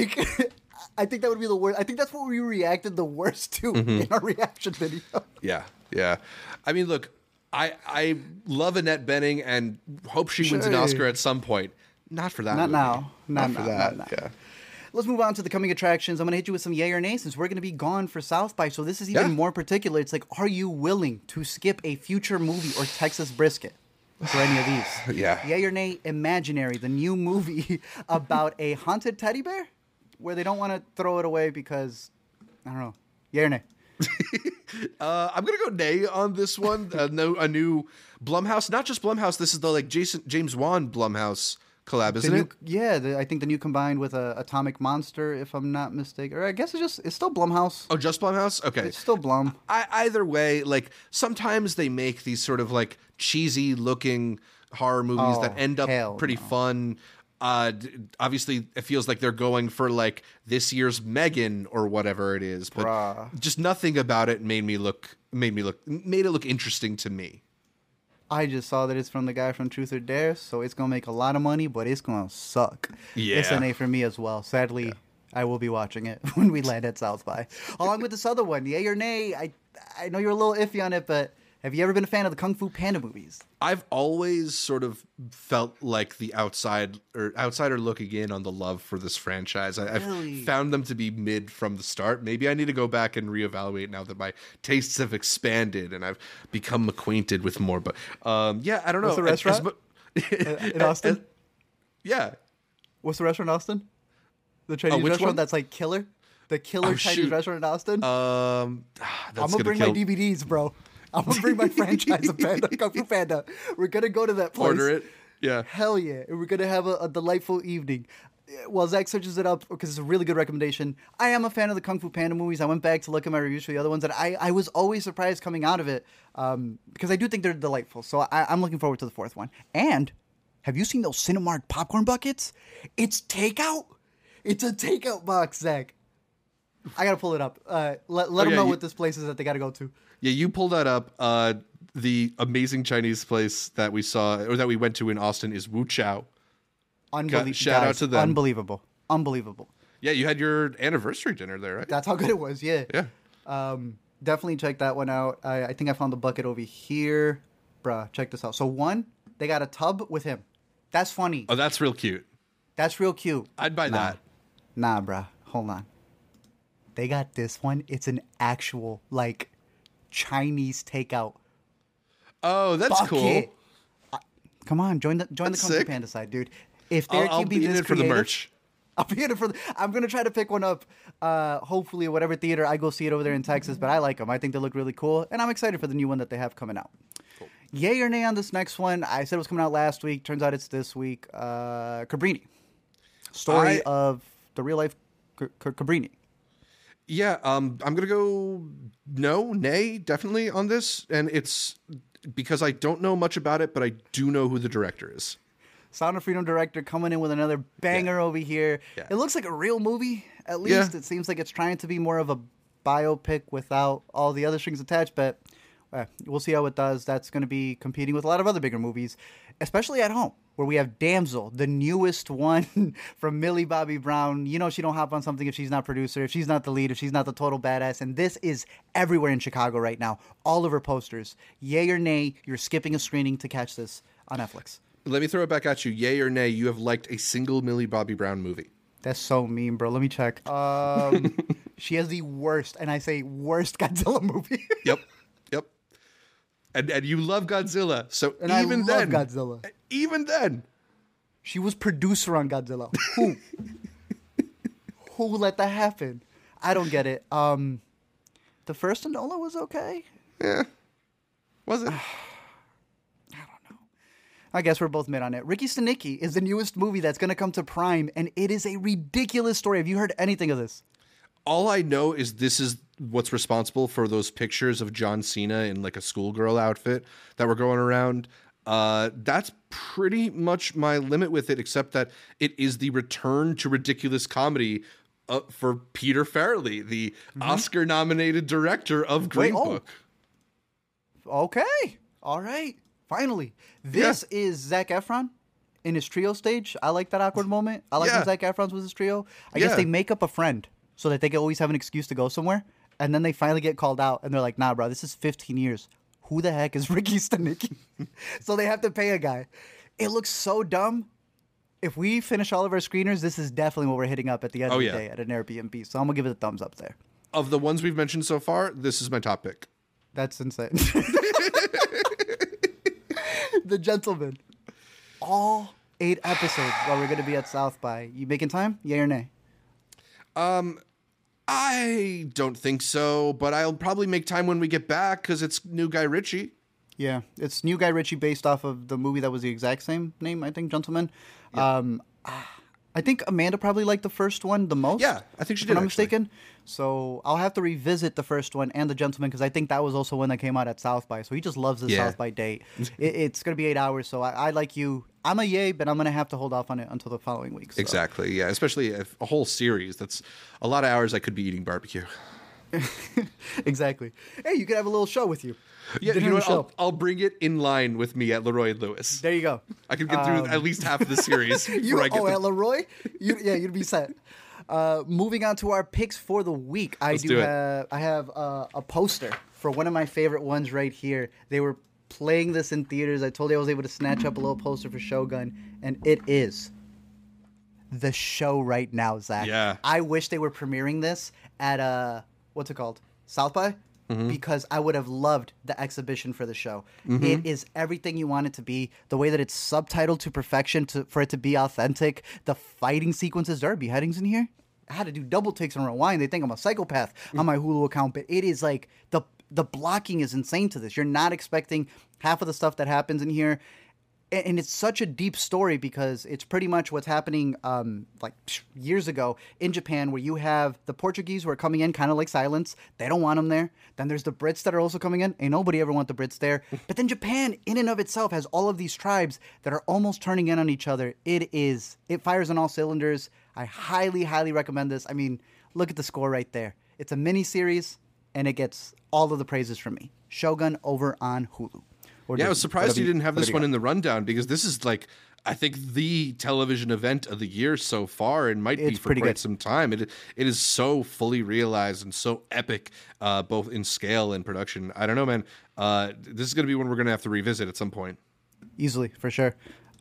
I think that would be the worst. I think that's what we reacted the worst to in our reaction video. Yeah. I mean, look, I love Annette Bening and hope she wins an Oscar at some point. Not for that Not movie. now. Not for that. Yeah. Let's move on to the coming attractions. I'm going to hit you with some yay or nay since we're going to be gone for South by. So this is even more particular. It's like, are you willing to skip a future movie or Texas brisket? for any of these. Yeah. Yay or nay, Imaginary, the new movie about a haunted teddy bear where they don't want to throw it away because, I don't know. Yay or nay? I'm gonna go nay on this one. A new Blumhouse, not just Blumhouse. This is the James Wan Blumhouse collab, isn't it? I think the new combined with Atomic Monster, if I'm not mistaken. Or I guess it's still Blumhouse. Oh, just Blumhouse? Okay. It's still Blum. Either way, like sometimes they make these sort of like cheesy looking horror movies that end up pretty fun. Obviously it feels like they're going for like this year's Megan or whatever it is, but just nothing about it made it look interesting to me. I just saw that it's from the guy from Truth or Dare, so it's going to make a lot of money, but it's going to suck. Yeah. It's an A for me as well. Sadly, I will be watching it when we land at South by. Along with this other one, yay or nay. I know you're a little iffy on it, but have you ever been a fan of the Kung Fu Panda movies? I've always sort of felt like the outsider looking in on the love for this franchise. I've found them to be mid from the start. Maybe I need to go back and reevaluate now that my tastes have expanded and I've become acquainted with more. But yeah, I don't know. What's the restaurant in Austin? Yeah. What's the restaurant in Austin? The Chinese restaurant one? That's like killer? The killer Chinese restaurant in Austin? I'm going to bring my DVDs, bro. I'm going to bring my franchise of Kung Fu Panda. We're going to go to that place. Order it. Yeah. Hell yeah. And we're going to have a delightful evening. While Zach searches it up, because it's a really good recommendation, I am a fan of the Kung Fu Panda movies. I went back to look at my reviews for the other ones, and I was always surprised coming out of it because I do think they're delightful. So I'm looking forward to the fourth one. And have you seen those Cinemark popcorn buckets? It's takeout. It's a takeout box, Zach. I got to pull it up. Let them know what this place is that they got to go to. Yeah, you pulled that up. The amazing Chinese place that we saw or that we went to in Austin is Wu Chao. Shout out to them. Unbelievable. Yeah, you had your anniversary dinner there, right? That's how good it was. Yeah. Yeah. Definitely check that one out. I think I found the bucket over here. Bruh, check this out. So one, they got a tub with him. That's funny. Oh, that's real cute. That's real cute. I'd buy that. Nah, bruh. Hold on. They got this one. It's an actual, like, Chinese takeout. Oh, that's bucket. Cool. Come on, join the Kung Fu Panda side, dude. If there I'll can be be this in for the merch. I'll be in it for. I'm gonna try to pick one up. Hopefully, at whatever theater I go see it over there in Texas. But I like them. I think they look really cool, and I'm excited for the new one that they have coming out. Cool. Yay or nay on this next one? I said it was coming out last week. Turns out it's this week. Cabrini, story of the real life Cabrini. Yeah, I'm gonna go nay, definitely on this, and it's because I don't know much about it, but I do know who the director is. Sound of Freedom director coming in with another banger over here. Yeah. It looks like a real movie, at least. Yeah. It seems like it's trying to be more of a biopic without all the other strings attached, but we'll see how it does. That's going to be competing with a lot of other bigger movies, especially at home, where we have Damsel, the newest one from Millie Bobby Brown. You know she don't hop on something if she's not producer, if she's not the lead, if she's not the total badass, and this is everywhere in Chicago right now. All of her posters. Yay or nay, you're skipping a screening to catch this on Netflix. Let me throw it back at you. Yay or nay, you have liked a single Millie Bobby Brown movie. That's so mean, bro. Let me check. She has the worst, and I say worst Godzilla movie. Yep. And you love Godzilla, so and even then, Godzilla. Even then, she was producer on Godzilla. Who? Who let that happen? I don't get it. The first Enola was okay. Yeah, was it? I guess we're both mid on it. Ricky Stenicki is the newest movie that's going to come to Prime, and it is a ridiculous story. Have you heard anything of this? All I know is this is what's responsible for those pictures of John Cena in like a schoolgirl outfit that were going around. That's pretty much my limit with it, except that it is the return to ridiculous comedy for Peter Farrelly, the Oscar-nominated director of Green Book. Okay. All right. Finally. This is Zac Efron in his trio stage. I like that awkward moment. I like when Zac Efron's with his trio. I guess they make up a friend so that they can always have an excuse to go somewhere. And then they finally get called out and they're like, nah, bro, this is 15 years. Who the heck is Ricky Stenicki? So they have to pay a guy. It looks so dumb. If we finish all of our screeners, this is definitely what we're hitting up at the end of the day at an Airbnb. So I'm going to give it a thumbs up there. Of the ones we've mentioned so far, this is my top pick. That's insane. The Gentleman. All 8 episodes while we're going to be at South by. You making time? Yay or nay? I don't think so, but I'll probably make time when we get back because it's new Guy Ritchie. Yeah, it's new Guy Ritchie based off of the movie that was the exact same name, I think, Gentleman. Yeah. I think Amanda probably liked the first one the most. Yeah, I think she did. If I'm not mistaken. So I'll have to revisit the first one and The Gentleman because I think that was also one that came out at South by. So he just loves the South by date. It's going to be 8 hours. So I like you. I'm a yay, but I'm going to have to hold off on it until the following week. So. Exactly. Yeah, especially if a whole series. That's a lot of hours I could be eating barbecue. Exactly. Hey, you could have a little show with you. Yeah, you know what? I'll bring it in line with me at Leroy and Lewis. There you go. I could get through at least half of the series. At Leroy? You'd be set. Moving on to our picks for the week. I have a poster for one of my favorite ones right here. They were playing this in theaters. I told you I was able to snatch up a little poster for Shogun, and it is the show right now, Zach. Yeah. I wish they were premiering this at what's it called? South by? Because I would have loved the exhibition for the show. It is everything you want it to be. The way that it's subtitled to perfection for it to be authentic. The fighting sequences. There are beheadings in here. I had to do double takes and rewind. They think I'm a psychopath on my Hulu account. But it is like the blocking is insane to this. You're not expecting half of the stuff that happens in here. And it's such a deep story because it's pretty much what's happening years ago in Japan where you have the Portuguese who are coming in kind of like Silence. They don't want them there. Then there's the Brits that are also coming in. Ain't nobody ever want the Brits there. But then Japan in and of itself has all of these tribes that are almost turning in on each other. It fires on all cylinders. I highly, highly recommend this. I mean, look at the score right there. It's a mini-series and it gets all of the praises from me. Shogun over on Hulu. Yeah, I was surprised you didn't have this one in the rundown because this is I think the television event of the year so far and might be for quite some time. It is so fully realized and so epic, both in scale and production. I don't know, man. This is going to be one we're going to have to revisit at some point. Easily, for sure.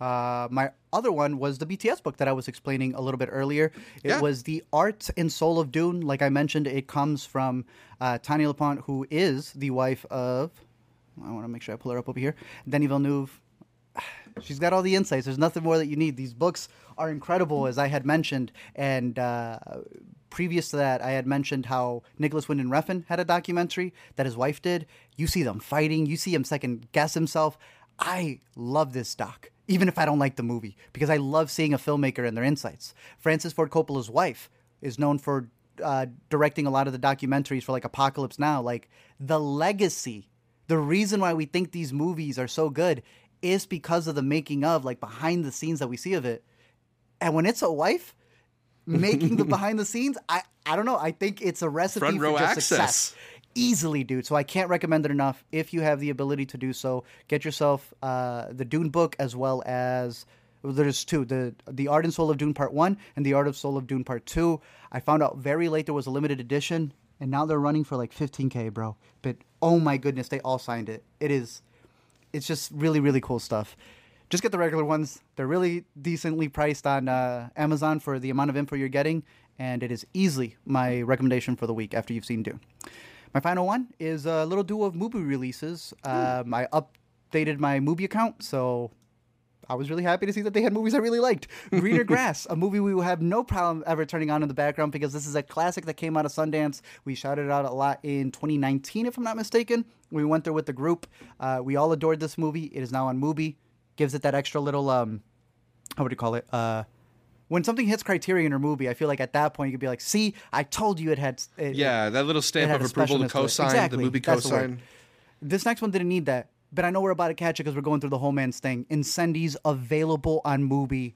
My other one was the BTS book that I was explaining a little bit earlier. It was The Art and Soul of Dune. Like I mentioned, it comes from Tanya LaPont, who is the wife of... I want to make sure I pull her up over here. Denis Villeneuve. She's got all the insights. There's nothing more that you need. These books are incredible, as I had mentioned. And previous to that, I had mentioned how Nicholas Winding Refn had a documentary that his wife did. You see them fighting. You see him second guess himself. I love this doc, even if I don't like the movie, because I love seeing a filmmaker and their insights. Francis Ford Coppola's wife is known for directing a lot of the documentaries for Apocalypse Now. The legacy... The reason why we think these movies are so good is because of the making of, behind the scenes that we see of it. And when it's a wife making the behind the scenes, I don't know. I think it's a recipe Front row for just access. Success. Easily, dude. So I can't recommend it enough. If you have the ability to do so, get yourself the Dune book as well as... There's two, the Art and Soul of Dune Part 1 and the Art and Soul of Dune Part 2. I found out very late there was a limited edition. And now they're running for $15K, bro. But oh my goodness, they all signed it. It's just really, really cool stuff. Just get the regular ones. They're really decently priced on Amazon for the amount of info you're getting. And it is easily my recommendation for the week after you've seen Dune. My final one is a little duo of movie releases. I updated my Mubi account, so... I was really happy to see that they had movies I really liked. Greener Grass, a movie we will have no problem ever turning on in the background because this is a classic that came out of Sundance. We shouted it out a lot in 2019, if I'm not mistaken. We went there with the group. We all adored this movie. It is now on Mubi. Gives it that extra little, what do you call it? When something hits Criterion or Mubi, I feel like at that point you could be like, see, I told you it had... that little stamp of approval to co-sign, exactly. The Mubi co-sign. This next one didn't need that. But I know we're about to catch it because we're going through the whole man's thing. Incendies available on Mubi.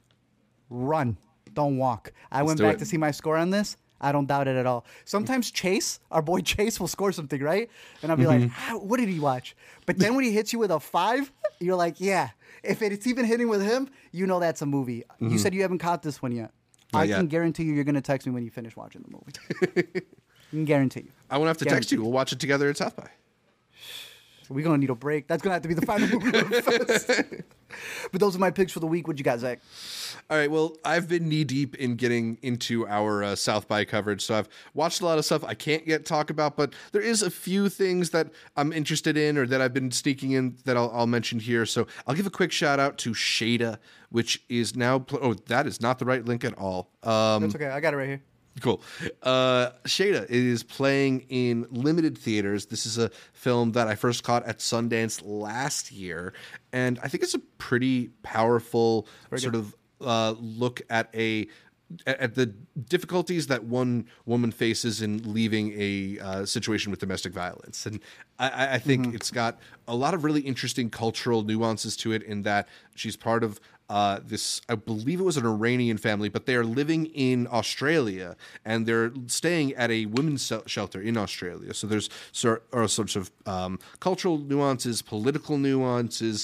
Run. Don't walk. I went back to see my score on this. I don't doubt it at all. Sometimes Chase, our boy Chase, will score something, right? And I'll be like, what did he watch? But then when he hits you with a 5, you're like, yeah. If it's even hitting with him, you know that's a movie. You said you haven't caught this one yet. I can guarantee you're going to text me when you finish watching the movie. I can guarantee you. I won't have to text you. We'll watch it together at South by. we're gonna need a break. That's gonna have to be the final movie fest. But those are my picks for the week. What you got, Zach? All right, well, I've been knee-deep in getting into our South by coverage, so I've watched a lot of stuff I can't yet talk about, but there is a few things that I'm interested in or that I've been sneaking in that I'll mention here. So I'll give a quick shout-out to Shada, which is now... that is not the right link at all. That's okay. I got it right here. Cool. Shada is playing in limited theaters. This is a film that I first caught at Sundance last year, and I think it's a pretty powerful sort of look at the difficulties that one woman faces in leaving a situation with domestic violence. And I think it's got a lot of really interesting cultural nuances to it in that she's part of this, I believe it was an Iranian family, but they are living in Australia and they're staying at a women's shelter in Australia. So there's sorts of cultural nuances, political nuances,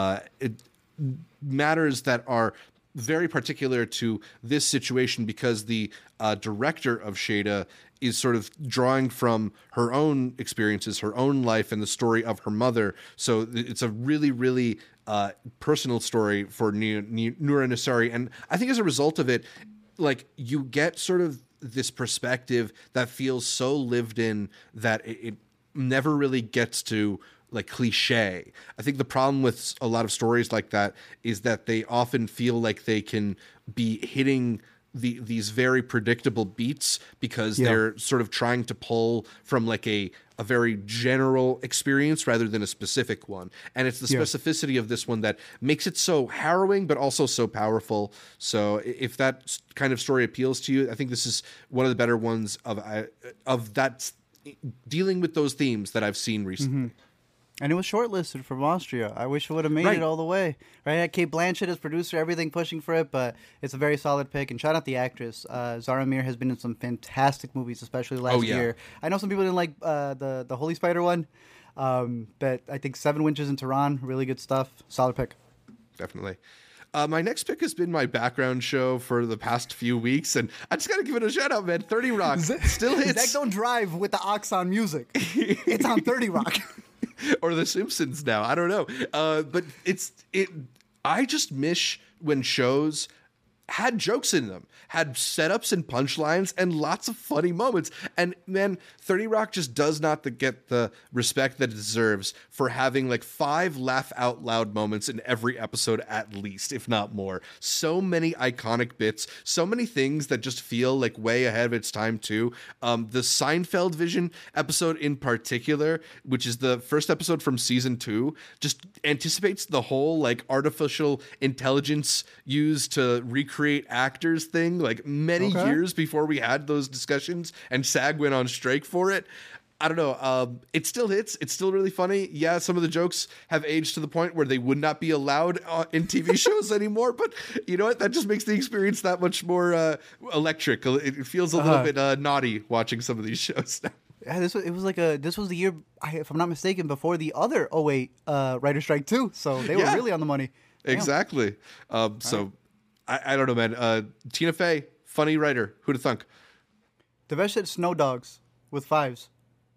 matters that are very particular to this situation because the director of Shada is sort of drawing from her own experiences, her own life, and the story of her mother. So it's a really, really personal story for Noura Nasseri. And I think as a result of it, like, you get sort of this perspective that feels so lived in that it never really gets to like cliche. I think the problem with a lot of stories like that is that they often feel like they can be hitting these very predictable beats because they're sort of trying to pull from like a very general experience rather than a specific one. And it's the specificity of this one that makes it so harrowing, but also so powerful. So if that kind of story appeals to you, I think this is one of the better ones of that dealing with those themes that I've seen recently. Mm-hmm. And it was shortlisted from Austria. I wish it would have made it all the way. Right, I had Kate Blanchett as producer, everything pushing for it, but it's a very solid pick. And shout out the actress. Zara Mir has been in some fantastic movies, especially last year. I know some people didn't like the Holy Spider one, but I think Seven Winters in Tehran, really good stuff. Solid pick. Definitely. My next pick has been my background show for the past few weeks, and I just got to give it a shout out, man. 30 Rock still hits. Zach don't drive with the Oxon music. It's on 30 Rock. Or The Simpsons now. I don't know. But I just miss when shows had jokes in them, had setups and punchlines and lots of funny moments. And man, 30 Rock just does not get the respect that it deserves for having like 5 laugh out loud moments in every episode at least, if not more. So many iconic bits, so many things that just feel like way ahead of its time too. The Seinfeld Vision episode in particular, which is the first episode from season 2, just anticipates the whole like artificial intelligence used to recreate actors thing, like many years before we had those discussions and SAG went on strike for it. I don't know. It still hits. It's still really funny. Yeah, some of the jokes have aged to the point where they would not be allowed in TV shows anymore. But you know what? That just makes the experience that much more electric. It feels a little bit naughty watching some of these shows now. Yeah, this was the year, if I'm not mistaken, before the other 08 writer strike too. So they were really on the money. Damn. Exactly. I don't know, man. Tina Fey, funny writer. Who'd have thunk? Devesh said Snow Dogs with 5s.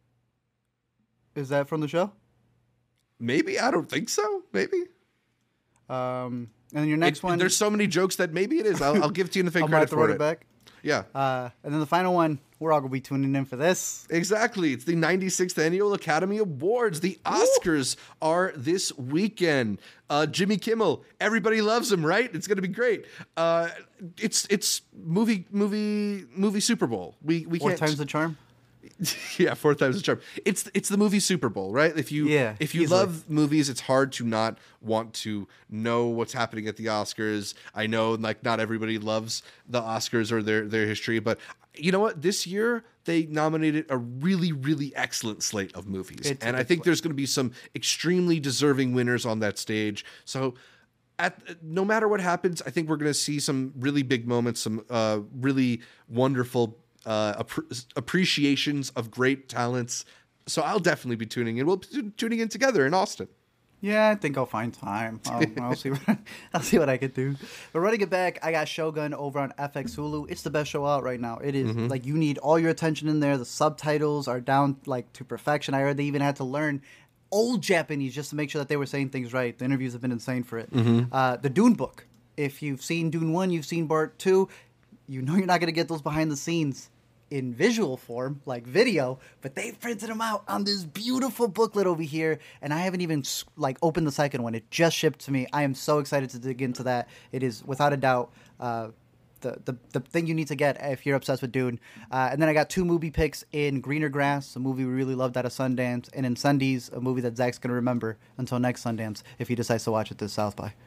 Is that from the show? Maybe. I don't think so. Maybe. And then your next one. There's so many jokes that maybe it is. I'll give Tina Fey credit for it. Back. Yeah. And then the final one, we're all going to be tuning in for this. Exactly. It's the 96th Annual Academy Awards. The Oscars are this weekend. Jimmy Kimmel, everybody loves him, right? It's going to be great. It's movie Super Bowl. We can't. 4 times the charm. Yeah, 4 times the charm. It's the movie Super Bowl, right? If you love movies, it's hard to not want to know what's happening at the Oscars. I know, like, not everybody loves the Oscars or their history, but you know what? This year they nominated a really, really excellent slate of movies, and I think there's going to be some extremely deserving winners on that stage. So, no matter what happens, I think we're going to see some really big moments, some really wonderful appreciations of great talents. So I'll definitely be tuning in. We'll be tuning in together in Austin. Yeah, I think I'll find time. I'll see what I can do. But running it back, I got Shogun over on FX Hulu. It's the best show out right now. It is like you need all your attention in there. The subtitles are down like to perfection. I heard they even had to learn old Japanese just to make sure that they were saying things right. The interviews have been insane for it. The Dune book. If you've seen Dune 1, you've seen Part 2, you know you're not going to get those behind the scenes in visual form, like video, but they printed them out on this beautiful booklet over here, and I haven't even like opened the second one. It just shipped to me. I am so excited to dig into that. It is without a doubt the thing you need to get if you're obsessed with Dune. And then I got 2 movie picks in Greener Grass, a movie we really loved out of Sundance, and in Sundays, a movie that Zach's going to remember until next Sundance if he decides to watch it this South by.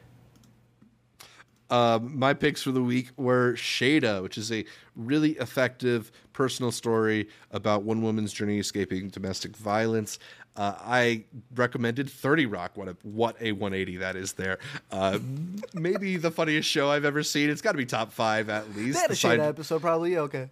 My picks for the week were Shada, which is a really effective personal story about one woman's journey escaping domestic violence. I recommended 30 Rock. What a 180 that is there. Maybe the funniest show I've ever seen. It's got to be top 5 at least. They had a Shada episode probably. Okay.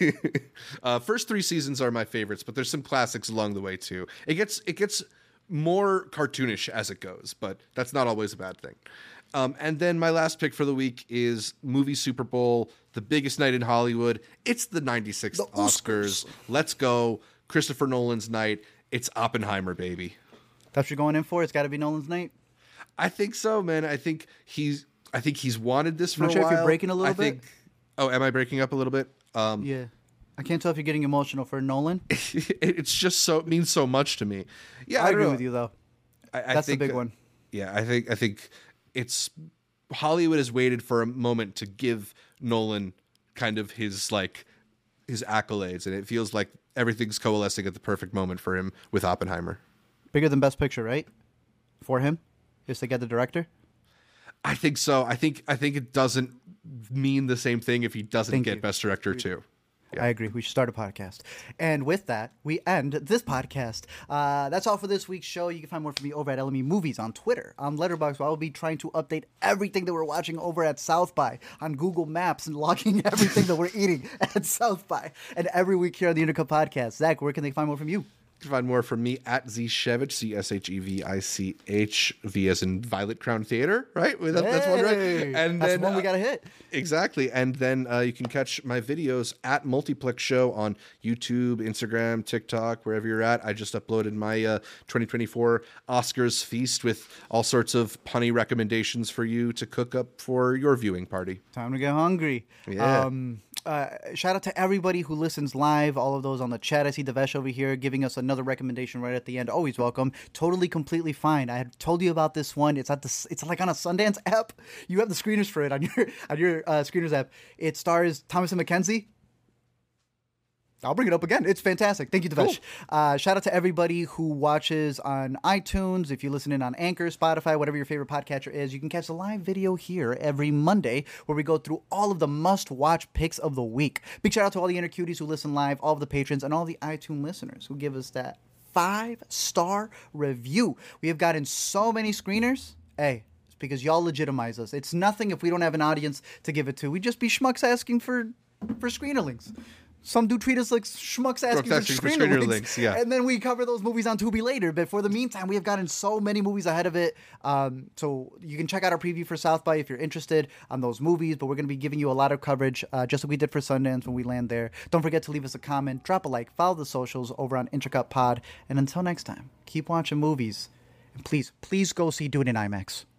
First 3 seasons are my favorites, but there's some classics along the way too. It gets more cartoonish as it goes, but that's not always a bad thing. And then my last pick for the week is movie Super Bowl, the biggest night in Hollywood. It's the 96th Oscars. Let's go. Christopher Nolan's night. It's Oppenheimer, baby. That's what you're going in for? It's got to be Nolan's night? I think so, man. I think he's wanted this for a while. I'm not sure if you're breaking a little bit. Oh, am I breaking up a little bit? Yeah. I can't tell if you're getting emotional for Nolan. It's just it means so much to me. Yeah, I agree with you, though. That's the big one. Yeah, I think it's Hollywood has waited for a moment to give Nolan kind of his accolades, and it feels like everything's coalescing at the perfect moment for him with Oppenheimer. Bigger than Best Picture, right? For him, just to get the director. I think so. I think it doesn't mean the same thing if he doesn't get Best Director too. Yeah. I agree. We should start a podcast. And with that, we end this podcast. That's all for this week's show. You can find more from me over at LME Movies on Twitter, on Letterboxd, where I will be trying to update everything that we're watching over at South by, on Google Maps, and logging everything that we're eating at South by, and every week here on the Intercut Podcast. Zach, where can they find more from you? You can find more from me at Zshevich, Zshevich, V as in Violet Crown Theater, right? That's one, right? And that's then, one we got to hit. Exactly. And then you can catch my videos at Multiplex Show on YouTube, Instagram, TikTok, wherever you're at. I just uploaded my 2024 Oscars feast with all sorts of punny recommendations for you to cook up for your viewing party. Time to get hungry. Yeah. Shout out to everybody who listens live, all of those on the chat. I see Devesh over here giving us another recommendation right at the end. Always welcome. Totally, completely fine. I had told you about this one. It's like on a Sundance app. You have the screeners for it on your screeners app. It stars Thomas and Mackenzie. I'll bring it up again. It's fantastic. Thank you, Devesh. Cool. Shout out to everybody who watches on iTunes. If you listen in on Anchor, Spotify, whatever your favorite podcatcher is, you can catch a live video here every Monday where we go through all of the must-watch picks of the week. Big shout out to all the Intercuties who listen live, all of the patrons, and all the iTunes listeners who give us that 5-star review. We have gotten so many screeners. Hey, it's because y'all legitimize us. It's nothing if we don't have an audience to give it to. We'd just be schmucks asking for screener links. Some do treat us like schmucks asking for screener links, yeah. And then we cover those movies on Tubi later. But for the meantime, we have gotten so many movies ahead of it. So you can check out our preview for South by if you're interested on those movies. But we're going to be giving you a lot of coverage, just like we did for Sundance when we land there. Don't forget to leave us a comment, drop a like, follow the socials over on Intercut Pod. And until next time, keep watching movies. And please go see Dune in IMAX.